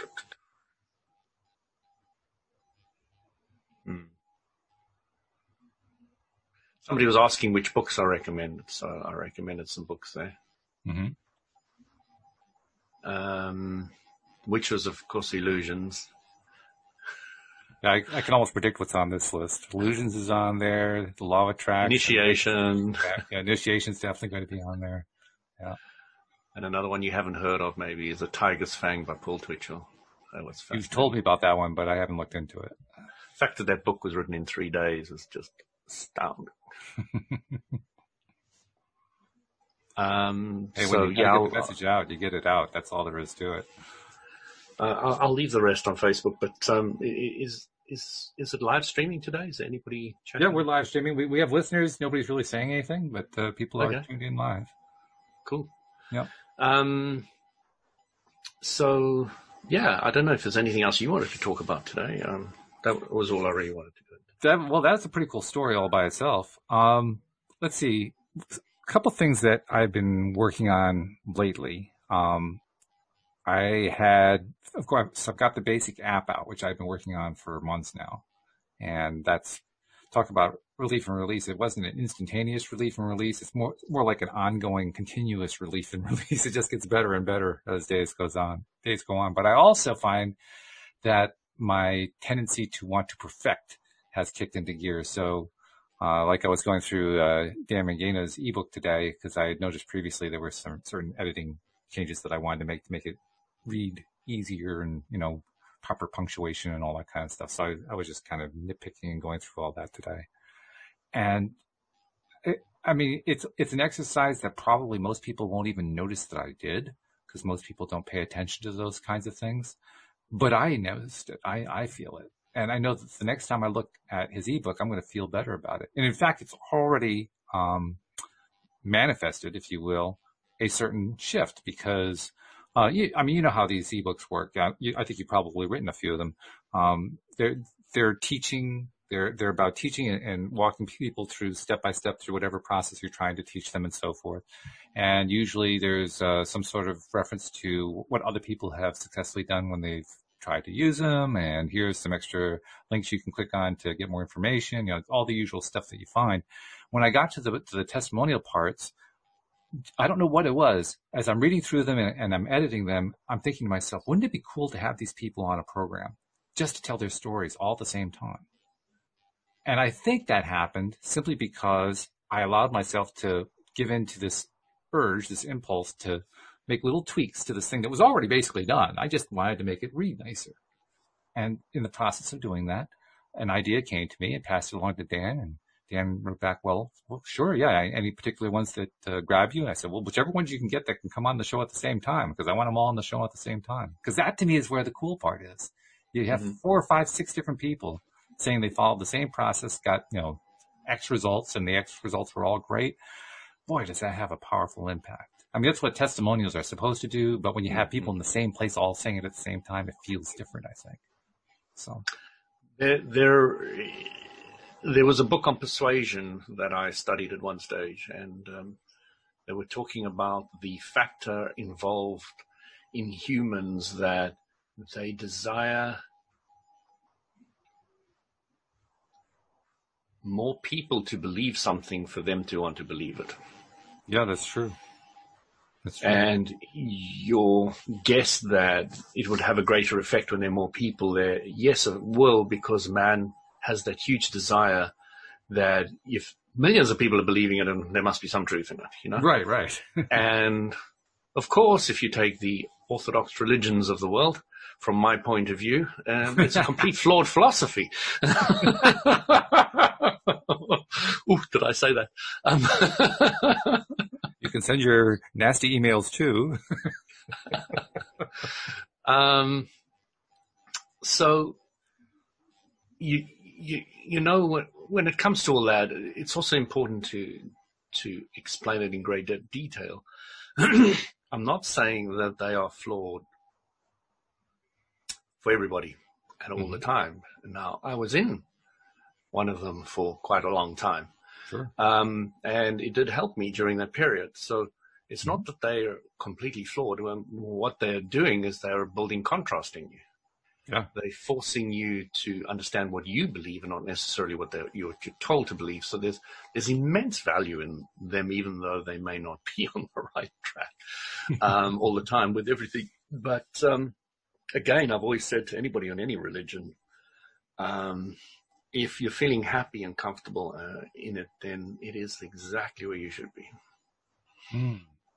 hmm. Somebody was asking which books I recommended, so I recommended some books there. Mm-hmm. Um, which was, of course, Illusions. Yeah, I, I can almost predict what's on this list. Illusions is on there. The Law of Attraction. Initiation. Yeah, yeah, Initiation's definitely going to be on there. Yeah. And another one you haven't heard of maybe is A Tiger's Fang by Paul Twitchell. That was You've told me about that one, but I haven't looked into it. The fact that that book was written in three days is just astounding. um, hey, so, when you yeah, get the message out, you get it out. That's all there is to it. Uh, I'll, I'll leave the rest on Facebook, but um, is is is it live streaming today? Is there anybody checking? Yeah, we're live streaming. We we have listeners. Nobody's really saying anything, but uh, people are okay. tuned in live. Cool. Yep. Um. So yeah, I don't know if there's anything else you wanted to talk about today. Um, that was all I really wanted to do. That, well, that's a pretty cool story all by itself. Um, let's see, a couple things that I've been working on lately. Um, I had, of course, I've got the basic app out, which I've been working on for months now. And that's, talk about relief and release. It wasn't an instantaneous relief and release. It's more, more like an ongoing, continuous relief and release. It just gets better and better as days goes on, days go on. But I also find that my tendency to want to perfect has kicked into gear. So, uh, like I was going through, uh, Dan Mangana's ebook today, because I had noticed previously there were some certain editing changes that I wanted to make to make it read easier and, you know, proper punctuation and all that kind of stuff. So I, I was just kind of nitpicking and going through all that today. And it, I mean, it's, it's an exercise that probably most people won't even notice that I did, because most people don't pay attention to those kinds of things. But I noticed it. I, I feel it. And I know that the next time I look at his ebook, I'm going to feel better about it. And in fact, it's already um, manifested, if you will, a certain shift because, uh, you, I mean, you know how these ebooks work. Uh, you, I think you've probably written a few of them. Um, they're, they're teaching, they're, they're about teaching and, and walking people through step by step through whatever process you're trying to teach them and so forth. And usually there's uh, some sort of reference to what other people have successfully done when they've tried to use them. And here's some extra links you can click on to get more information, you know, all the usual stuff that you find. When I got to the, to the testimonial parts, I don't know what it was. As I'm reading through them and, and I'm editing them, I'm thinking to myself, wouldn't it be cool to have these people on a program just to tell their stories all at the same time? And I think that happened simply because I allowed myself to give in to this urge, this impulse to make little tweaks to this thing that was already basically done. I just wanted to make it read nicer. And in the process of doing that, an idea came to me and passed it along to Dan, and Dan wrote back, well, well sure, yeah, any particular ones that uh, grab you? And I said, well, whichever ones you can get that can come on the show at the same time, because I want them all on the show at the same time. Because that, to me, is where the cool part is. You have mm-hmm. four or five, six different people saying they followed the same process, got, you know, X results, and the X results were all great. Boy, does that have a powerful impact. I mean, that's what testimonials are supposed to do, but when you have people in the same place all saying it at the same time, it feels different, I think. So there, there, there was a book on persuasion that I studied at one stage, and um, they were talking about the factor involved in humans that they desire more people to believe something for them to want to believe it. Yeah, that's true. That's true. And your guess that it would have a greater effect when there are more people there, yes, it will, because man has that huge desire that if millions of people are believing it, and there must be some truth in it, you know? Right, right. And of course, if you take the orthodox religions of the world, from my point of view, um, it's a complete flawed philosophy. Ooh, did I say that? Um, you can send your nasty emails too. um, so you you you know when when it comes to all that, it's also important to to explain it in great de- detail. I'm not saying that they are flawed for everybody and all mm-hmm. the time. Now, I was in one of them for quite a long time. Sure. Um, and it did help me during that period. So it's not that they're completely flawed. What they're doing is they're building contrast in you. Yeah. They're forcing you to understand what you believe and not necessarily what they're, you're, you're told to believe. So there's, there's immense value in them, even though they may not be on the right track, um, all the time with everything. But, um, again, I've always said to anybody on any religion, um, if you're feeling happy and comfortable uh, in it, then it is exactly where you should be. Mm.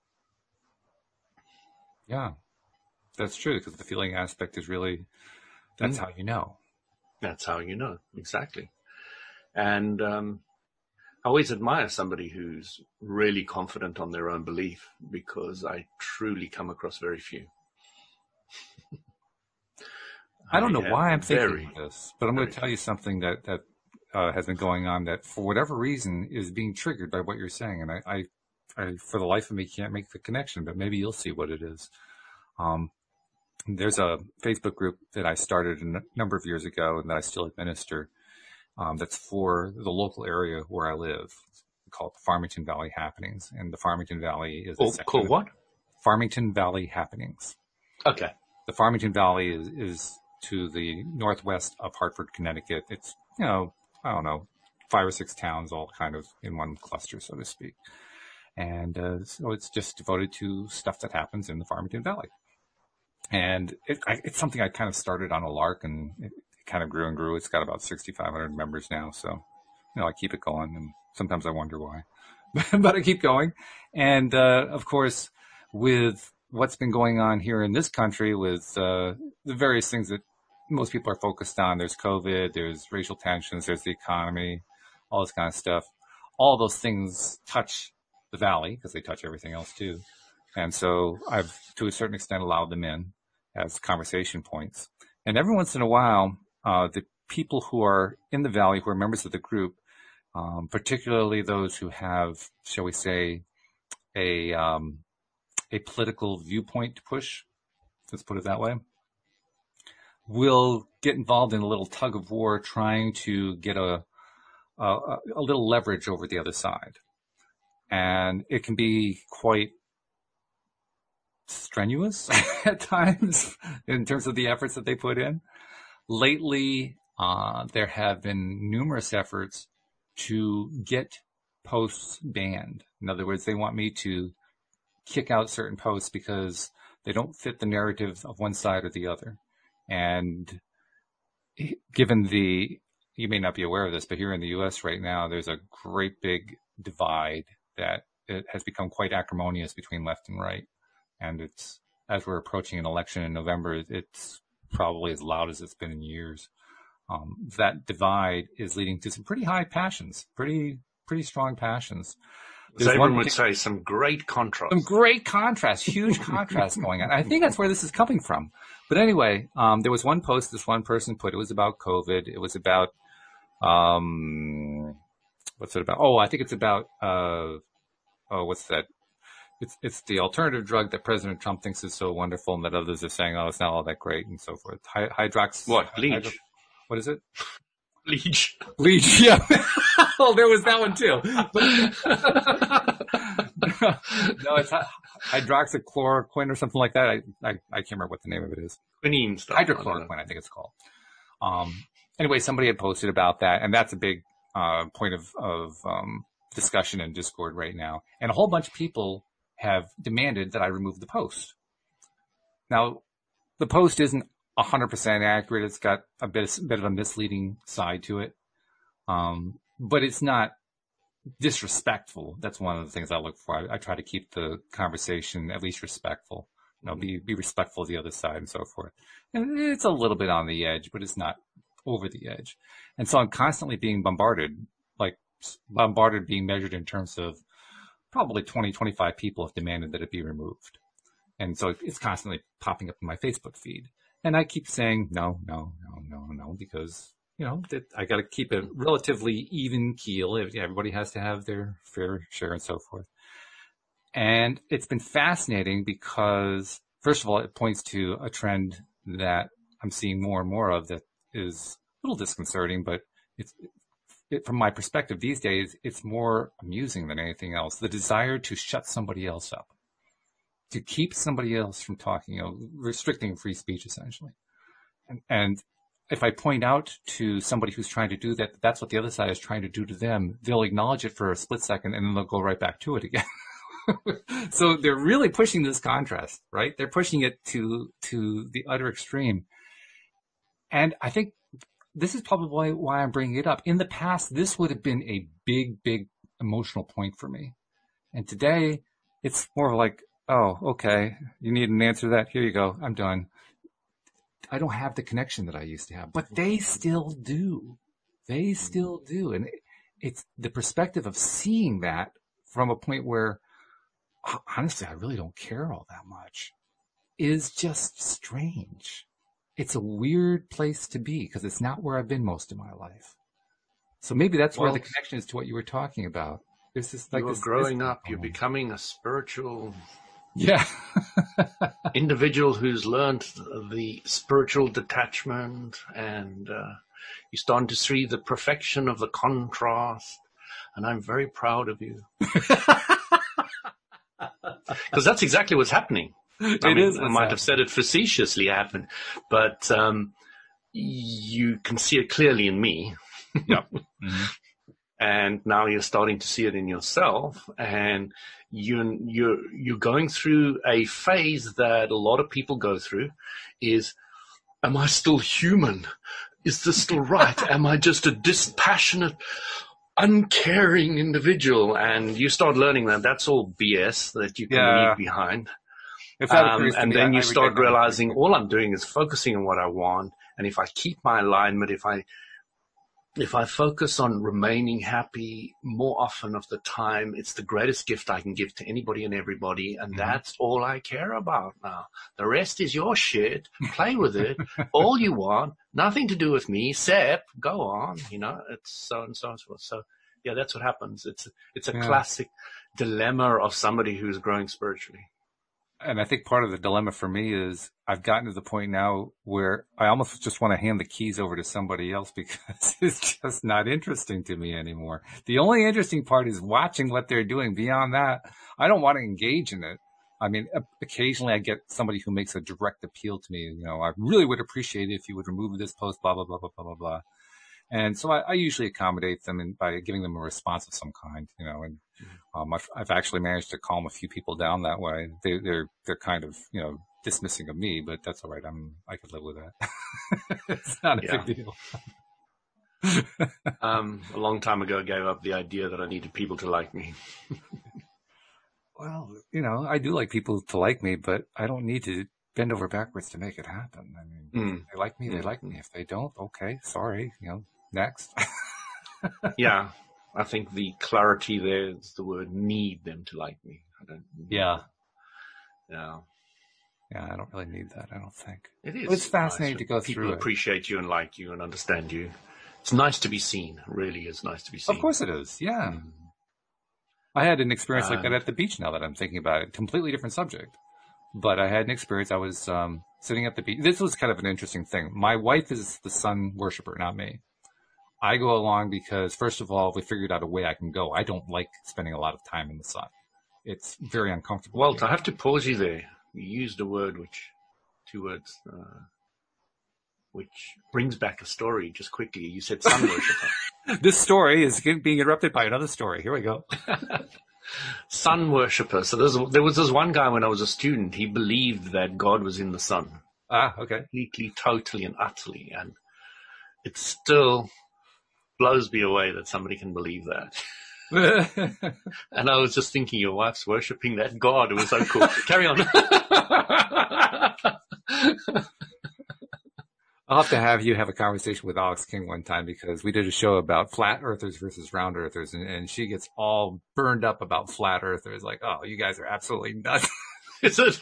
Yeah, that's true, because the feeling aspect is really, that's mm. how you know. That's how you know, exactly. And um, I always admire somebody who's really confident on their own belief, because I truly come across very few. I don't know I why I'm thinking very, of this, but I'm going to tell you something that, that uh, has been going on that, for whatever reason, is being triggered by what you're saying. And I, I, I, for the life of me, can't make the connection, but maybe you'll see what it is. Um, there's a Facebook group that I started a number of years ago and that I still administer, um, that's for the local area where I live. We call it the Farmington Valley Happenings. And the Farmington Valley is... Oh, cool. What? Farmington Valley Happenings. Okay. The Farmington Valley is... is to the northwest of Hartford, Connecticut. It's, you know, I don't know, five or six towns all kind of in one cluster, so to speak. And uh, so it's just devoted to stuff that happens in the Farmington Valley. And it, I, it's something I kind of started on a lark, and it, it kind of grew and grew. It's got about sixty-five hundred members now, so, you know, I keep it going, and sometimes I wonder why. But I keep going. And, uh, of course, with what's been going on here in this country with uh, the various things that most people are focused on. There's COVID, there's racial tensions, there's the economy, all this kind of stuff. All those things touch the valley because they touch everything else too. And so I've, to a certain extent, allowed them in as conversation points. And every once in a while, uh, the people who are in the valley, who are members of the group, um, particularly those who have, shall we say, a um, a political viewpoint to push, let's put it that way, will get involved in a little tug of war trying to get a, a, a little leverage over the other side. And it can be quite strenuous at times in terms of the efforts that they put in. Lately, uh, there have been numerous efforts to get posts banned. In other words, they want me to kick out certain posts because they don't fit the narrative of one side or the other. And given the, you may not be aware of this, but here in the U S right now, there's a great big divide that it has become quite acrimonious between left and right. And it's, as we're approaching an election in November, it's probably as loud as it's been in years. Um, that divide is leading to some pretty high passions, pretty, pretty strong passions. As everyone would say, some great contrast. Some great contrast, huge contrast going on. I think that's where this is coming from. But anyway, um, there was one post this one person put. It was about COVID. It was about, um, what's it about? Oh, I think it's about, uh, oh, what's that? It's it's the alternative drug that President Trump thinks is so wonderful and that others are saying, oh, it's not all that great and so forth. Hy- hydrox. What? Bleach. Hydro- what is it? Bleach. Bleach, yeah. Oh, there was that one too. No, it's hydroxychloroquine or something like that. I, I, I can't remember what the name of it is. Quinine stuff. Hydrochloroquine, I, I think it's called. Um, anyway, somebody had posted about that, and that's a big uh, point of, of um, discussion and discord right now. And a whole bunch of people have demanded that I remove the post. Now, the post isn't one hundred percent accurate. It's got a bit, bit of a misleading side to it. Um, but it's not disrespectful. That's one of the things I look for. I, I try to keep the conversation at least respectful. You know, be, be respectful of the other side and so forth. And it's a little bit on the edge, but it's not over the edge. And so I'm constantly being bombarded, like bombarded being measured in terms of probably twenty, twenty-five people have demanded that it be removed. And so it's constantly popping up in my Facebook feed. And I keep saying, no, no, no, no, no, because, you know, that I got to keep a relatively even keel. Everybody has to have their fair share and so forth. And it's been fascinating because, first of all, it points to a trend that I'm seeing more and more of that is a little disconcerting, but it's, it, from my perspective these days, it's more amusing than anything else. The desire to shut somebody else up, to keep somebody else from talking, you know, restricting free speech essentially. And, and if I point out to somebody who's trying to do that, that's what the other side is trying to do to them, they'll acknowledge it for a split second and then they'll go right back to it again. So they're really pushing this contrast, right? They're pushing it to, to the utter extreme. And I think this is probably why I'm bringing it up. In the past, this would have been a big, big emotional point for me. And today it's more like, oh, okay, you need an answer to that? Here you go. I'm done. I don't have the connection that I used to have, but they still do. They still do. And it's the perspective of seeing that from a point where, honestly, I really don't care all that much, is just strange. It's a weird place to be because it's not where I've been most of my life. So maybe that's well, where the connection is to what you were talking about. There's this, like you're this, growing this, up, you're becoming a spiritual yeah. individual who's learned the spiritual detachment, and uh, you're starting to see the perfection of the contrast. And I'm very proud of you. Because that's exactly what's happening. I it mean, is. I might happening. have said it facetiously happen, but um, you can see it clearly in me. Yep. Mm-hmm. And now you're starting to see it in yourself, and you, you're, you're going through a phase that a lot of people go through is, am I still human? Is this still right? Am I just a dispassionate, uncaring individual? And you start learning that that's all B S that you can yeah. leave behind. Um, and then you start realizing all I'm doing is focusing on what I want. And if I keep my alignment, if I if I focus on remaining happy more often of the time, it's the greatest gift I can give to anybody and everybody. And mm-hmm. that's all I care about now. The rest is your shit. Play with it all you want. Nothing to do with me. Sep, go on. You know, it's so and so and so forth. So yeah, that's what happens. It's, it's a yeah. classic dilemma of somebody who's growing spiritually. And I think part of the dilemma for me is I've gotten to the point now where I almost just want to hand the keys over to somebody else because it's just not interesting to me anymore. The only interesting part is watching what they're doing. Beyond that, I don't want to engage in it. I mean, occasionally I get somebody who makes a direct appeal to me. You know, I really would appreciate it if you would remove this post, blah, blah, blah, blah, blah, blah, blah. And so I, I usually accommodate them in, by giving them a response of some kind, you know, and um, I've, I've actually managed to calm a few people down that way. They, they're, they're kind of, you know, dismissing of me, but that's all right. I'm, I could live with that. It's not a yeah. big deal. um, a long time ago, I gave up the idea that I needed people to like me. Well, you know, I do like people to like me, but I don't need to bend over backwards to make it happen. I mean, mm. if they like me, they like me. If they don't, okay, sorry, you know, next. Yeah, I think the clarity there is the word need them to like me. I don't. Yeah. Yeah. Yeah, I don't really need that, I don't think. It is. Well, it's fascinating nice to go people through it. People appreciate you and like you and understand you. It's nice to be seen. It really is nice to be seen. Of course it is, yeah. Mm. I had an experience uh, like that at the beach now that I'm thinking about it. Completely different subject. But I had an experience. I was um, sitting at the beach. This was kind of an interesting thing. My wife is the sun worshiper, not me. I go along because, first of all, we figured out a way I can go. I don't like spending a lot of time in the sun. It's very uncomfortable. Walt, I have to pause you there. You used a word which, two words, uh, which brings back a story just quickly. You said sun worshiper. This story is being interrupted by another story. Here we go. Sun worshiper. So there's, there was this one guy when I was a student. He believed that God was in the sun. Ah, okay. Completely, totally, and utterly. And it still blows me away that somebody can believe that. And I was just thinking, your wife's worshipping that God. It was so cool. Carry on. I'll have to have you have a conversation with Alex King one time because we did a show about flat earthers versus round earthers, and, and she gets all burned up about flat earthers. Like, oh, you guys are absolutely nuts. Is it?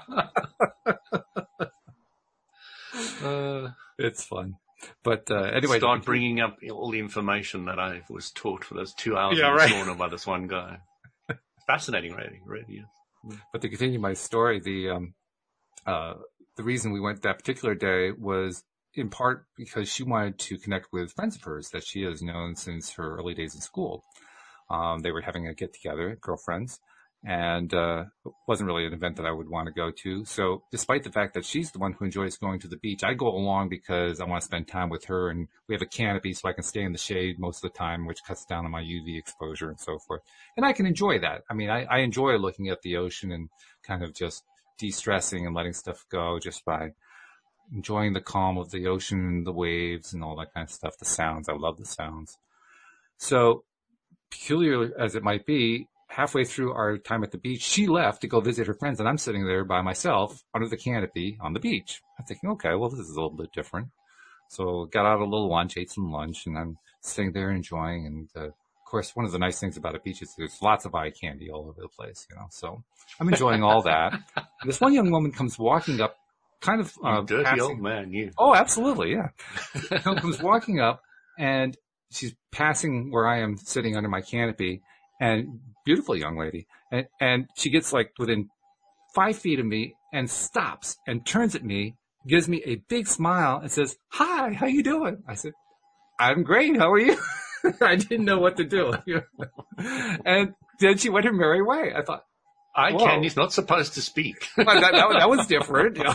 uh, it's fun. But uh, anyway. Start bringing up all the information that I was taught for those two hours yeah, in the right. sauna by this one guy. Fascinating, really, really is. But to continue my story, the um, uh, the reason we went that particular day was in part because she wanted to connect with friends of hers that she has known since her early days in school. Um, they were having a get-together, girlfriends, and uh, it wasn't really an event that I would want to go to. So despite the fact that she's the one who enjoys going to the beach, I go along because I want to spend time with her, and we have a canopy so I can stay in the shade most of the time, which cuts down on my U V exposure and so forth. And I can enjoy that. I mean, I, I enjoy looking at the ocean and kind of just de-stressing and letting stuff go just by enjoying the calm of the ocean and the waves and all that kind of stuff, the sounds. I love the sounds. So peculiar as it might be, halfway through our time at the beach, she left to go visit her friends, and I'm sitting there by myself under the canopy on the beach. I'm thinking, okay, well, this is a little bit different. So got out a little lunch, ate some lunch, and I'm sitting there enjoying. And uh, of course, one of the nice things about a beach is there's lots of eye candy all over the place, you know. So I'm enjoying all that. And this one young woman comes walking up, kind of uh, you dirty passing. old man, you. Oh, absolutely, yeah. Comes walking up, and she's passing where I am sitting under my canopy, and beautiful young lady, and and she gets like within five feet of me and stops and turns at me, gives me a big smile, and says, "Hi, how you doing?" I said, "I'm great. How are you?" I didn't know what to do, and then she went her merry way. I thought, eye candy's not supposed to speak. Well, that, that, that was different. You know?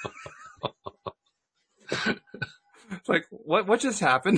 It's like, what what just happened?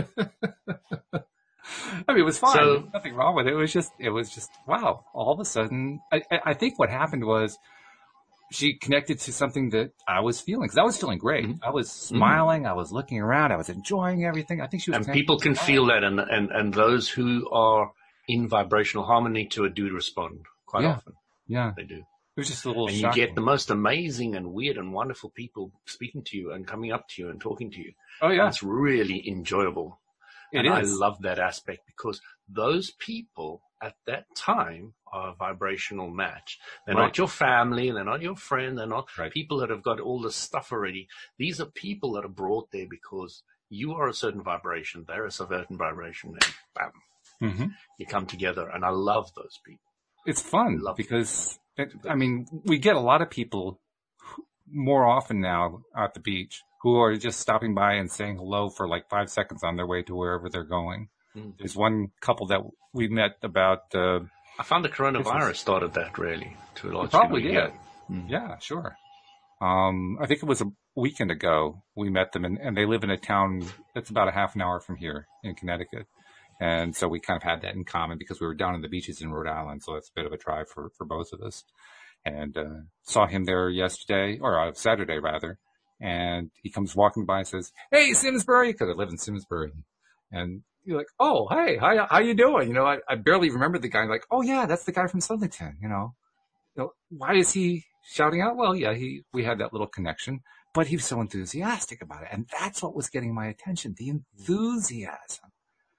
I mean, it was fine. So, There's nothing wrong with it. It was just, it was just, wow. All of a sudden, I, I think what happened was she connected to something that I was feeling, because I was feeling great. Mm-hmm. I was smiling. Mm-hmm. I was looking around. I was enjoying everying. I think she was. And people can feel that, and, and, and those who are in vibrational harmony to it do respond quite yeah. often. Yeah. They do. It was just a little and shocking. You get the most amazing and weird and wonderful people speaking to you and coming up to you and talking to you. Oh, yeah. And it's really enjoyable. It and is. I love that aspect because those people at that time are a vibrational match. They're Right. not your family. They're not your friend. They're not Right. people that have got all this stuff already. These are people that are brought there because you are a certain vibration. They're a certain vibration. And bam, Mm-hmm. you come together. And I love those people. It's fun Love because, it, I mean, we get a lot of people more often now at the beach who are just stopping by and saying hello for like five seconds on their way to wherever they're going. Mm. There's one couple that we met about. Uh, I found the coronavirus started that really to a large probably degree. Did. Yeah. Mm. Yeah, sure. Um, I think it was a weekend ago we met them, and, and they live in a town that's about a half an hour from here in Connecticut. And so we kind of had that in common because we were down in the beaches in Rhode Island. So it's a bit of a drive for, for both of us. And uh, saw him there yesterday, or uh, Saturday rather. And he comes walking by and says, "Hey, Simsbury," because I live in Simsbury. And you're like, "Oh, hey, how, how you doing?" You know, I, I barely remember the guy. I'm like, "Oh, yeah, that's the guy from Southington," you know. You know, why is he shouting out? Well, yeah, he we had that little connection. But he was so enthusiastic about it. And that's what was getting my attention, the enthusiasm.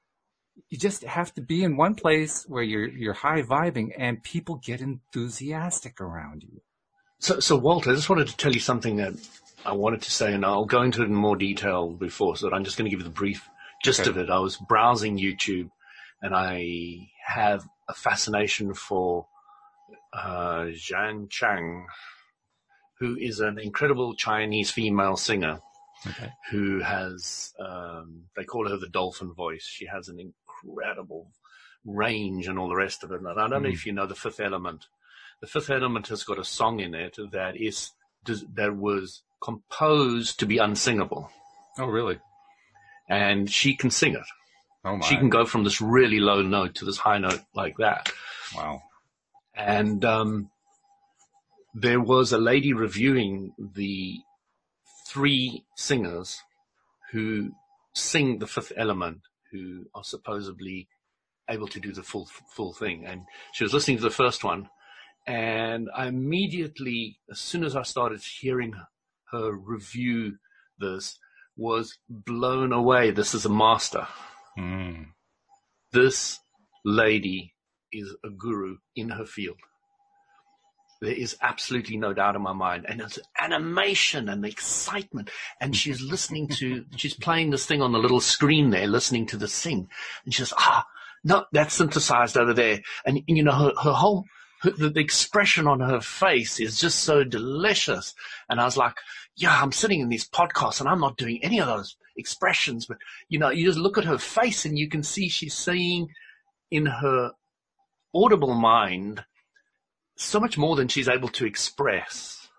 You just have to be in one place where you're you're high vibing and people get enthusiastic around you. So, so Walter, I just wanted to tell you something that I wanted to say, and I'll go into it in more detail before, so that I'm just going to give you the brief gist okay. of it. I was browsing YouTube, and I have a fascination for uh, Zhang Chang, who is an incredible Chinese female singer. Okay. Who has, um, they call her the dolphin voice. She has an incredible range and all the rest of it. And I don't mm. know if you know The Fifth Element. The Fifth Element has got a song in it that is, that was composed to be unsingable. Oh, really? And she can sing it. Oh, my. She can go from this really low note to this high note like that. Wow. And, um, there was a lady reviewing the three singers who sing The Fifth Element, who are supposedly able to do the full full thing. And she was listening to the first one, and I immediately, as soon as I started hearing her review this, was blown away. This is a master. Mm. This lady is a guru in her field. There is absolutely no doubt in my mind. And it's animation and the excitement. And she's listening to, she's playing this thing on the little screen there, listening to the sing. And she says, ah, no, that's synthesized over there. And, you know, her, her whole, her, the, the expression on her face is just so delicious. And I was like, yeah, I'm sitting in these podcasts and I'm not doing any of those expressions. But, you know, you just look at her face and you can see she's saying in her audible mind so much more than she's able to express.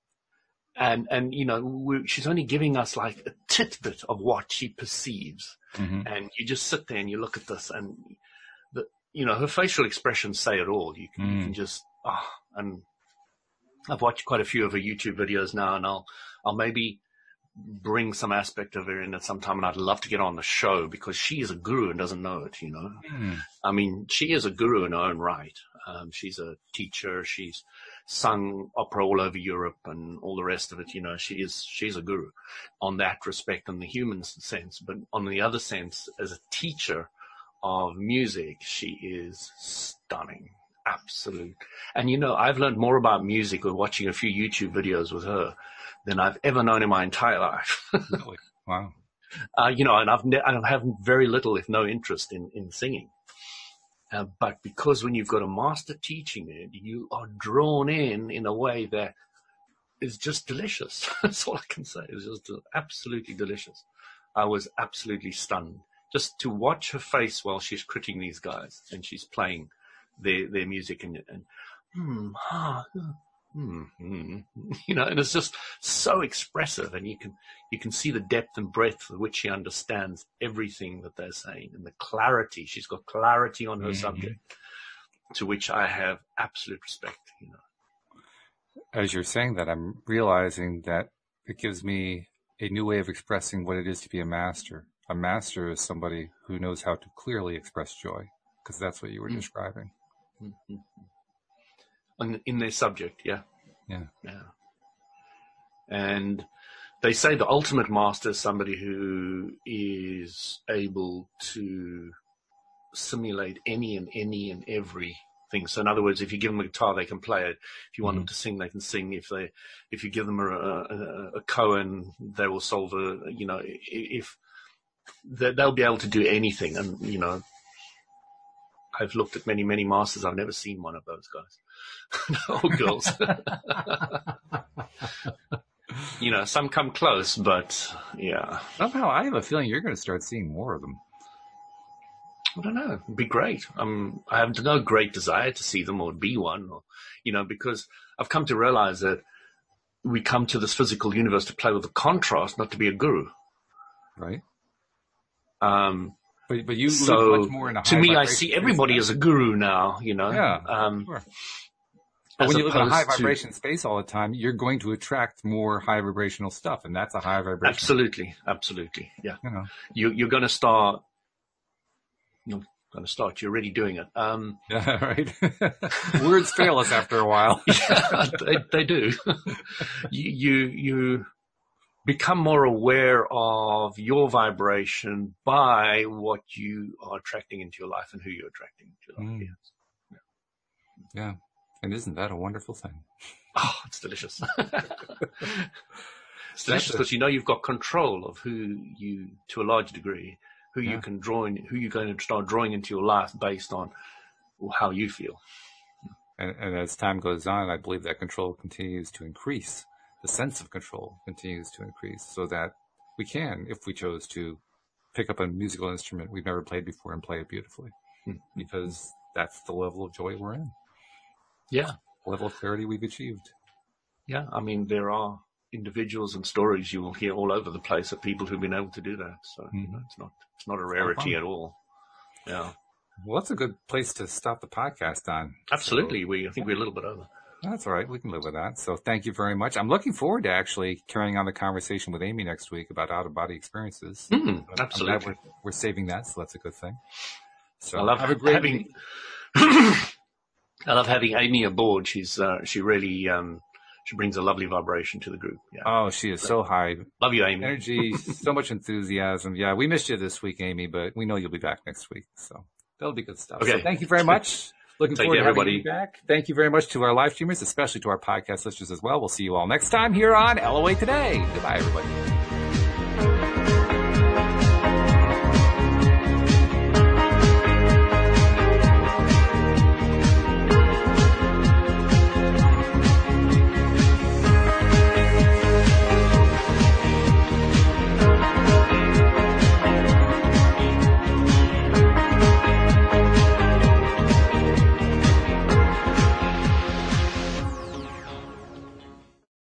And, and, you know, we're, she's only giving us like a tidbit of what she perceives. Mm-hmm. And you just sit there and you look at this and the, you know, her facial expressions say it all. You can, mm. you can just, ah, oh, and I've watched quite a few of her YouTube videos now, and I'll, I'll maybe bring some aspect of her in at some time, and I'd love to get on the show because she is a guru and doesn't know it, you know. Mm. I mean, she is a guru in her own right. Um, she's a teacher. She's sung opera all over Europe and all the rest of it. You know, she is, she's a guru on that respect in the human sense. But on the other sense, as a teacher of music, she is stunning. Absolute. And, you know, I've learned more about music with watching a few YouTube videos with her than I've ever known in my entire life. Really? Wow. Uh, you know, and I've ne- I have very little, if no interest in, in singing. Uh, but because when you've got a master teaching it, you are drawn in in a way that is just delicious. That's all I can say. It's just absolutely delicious. I was absolutely stunned just to watch her face while she's critiquing these guys and she's playing their their music and, and hmm, ah, hmm, hmm, you know, and it's just so expressive, and you can you can see the depth and breadth with which she understands everything that they're saying and the clarity. She's got clarity on her mm-hmm. subject, to which I have absolute respect. You know, as you're saying that, I'm realizing that it gives me a new way of expressing what it is to be a master. A master is somebody who knows how to clearly express joy, because that's what you were mm-hmm. describing. Mm-hmm. In, in their subject, yeah. Yeah. Yeah. And they say the ultimate master is somebody who is able to simulate any and any and every thing. So in other words, if you give them a guitar, they can play it. If you want mm-hmm. them to sing, they can sing. If they, if you give them a, a, a koan, they will solve a, you know, if they'll be able to do anything. And, you know, I've looked at many, many masters. I've never seen one of those guys or girls. You know, some come close, but yeah. Somehow I have a feeling you're going to start seeing more of them. I don't know. It'd be great. Um, I have no great desire to see them or be one, or, you know, because I've come to realize that we come to this physical universe to play with the contrast, not to be a guru. Right. Um, but, but you so live much more in a to me, I see everybody as a guru now, you know. Yeah. Um, sure. But when you live in a high vibration to, space all the time, you're going to attract more high vibrational stuff, and that's a high vibration. Absolutely. Absolutely. Yeah. You know. You, you're going to start. You're going to start. You're already doing it. Um, yeah, right. Words fail us after a while. Yeah, they, they do. you, you, you become more aware of your vibration by what you are attracting into your life and who you're attracting into your life. Mm. Yes. Yeah. yeah. And isn't that a wonderful thing? Oh, it's delicious. It's delicious because you know you've got control of who you, to a large degree, who yeah. you can draw in, who you're going to start drawing into your life based on how you feel. And, and as time goes on, I believe that control continues to increase. The sense of control continues to increase so that we can, if we chose to, pick up a musical instrument we've never played before and play it beautifully. Mm-hmm. Because that's the level of joy we're in. Yeah. The level of clarity we've achieved. Yeah. I mean, there are individuals and stories you will hear all over the place of people who've been able to do that. So mm-hmm. you know, it's not it's not a rarity at all. Yeah. Well, that's a good place to stop the podcast on. Absolutely. So, we I think we're a little bit over. That's all right. We can live with that. So thank you very much. I'm looking forward to actually carrying on the conversation with Amy next week about out-of-body experiences. Mm, absolutely. We're, we're saving that, so that's a good thing. So I love have a great having. I love having Amy aboard. She's uh, she really um, she brings a lovely vibration to the group. Yeah. Oh, she is so, so high. Love you, Amy. Energy, so much enthusiasm. Yeah, we missed you this week, Amy, but we know you'll be back next week. So that'll be good stuff. Okay. So thank you very much. Looking Take forward to everybody. having you back. Thank you very much to our live streamers, especially to our podcast listeners as well. We'll see you all next time here on L O A Today. Goodbye, everybody.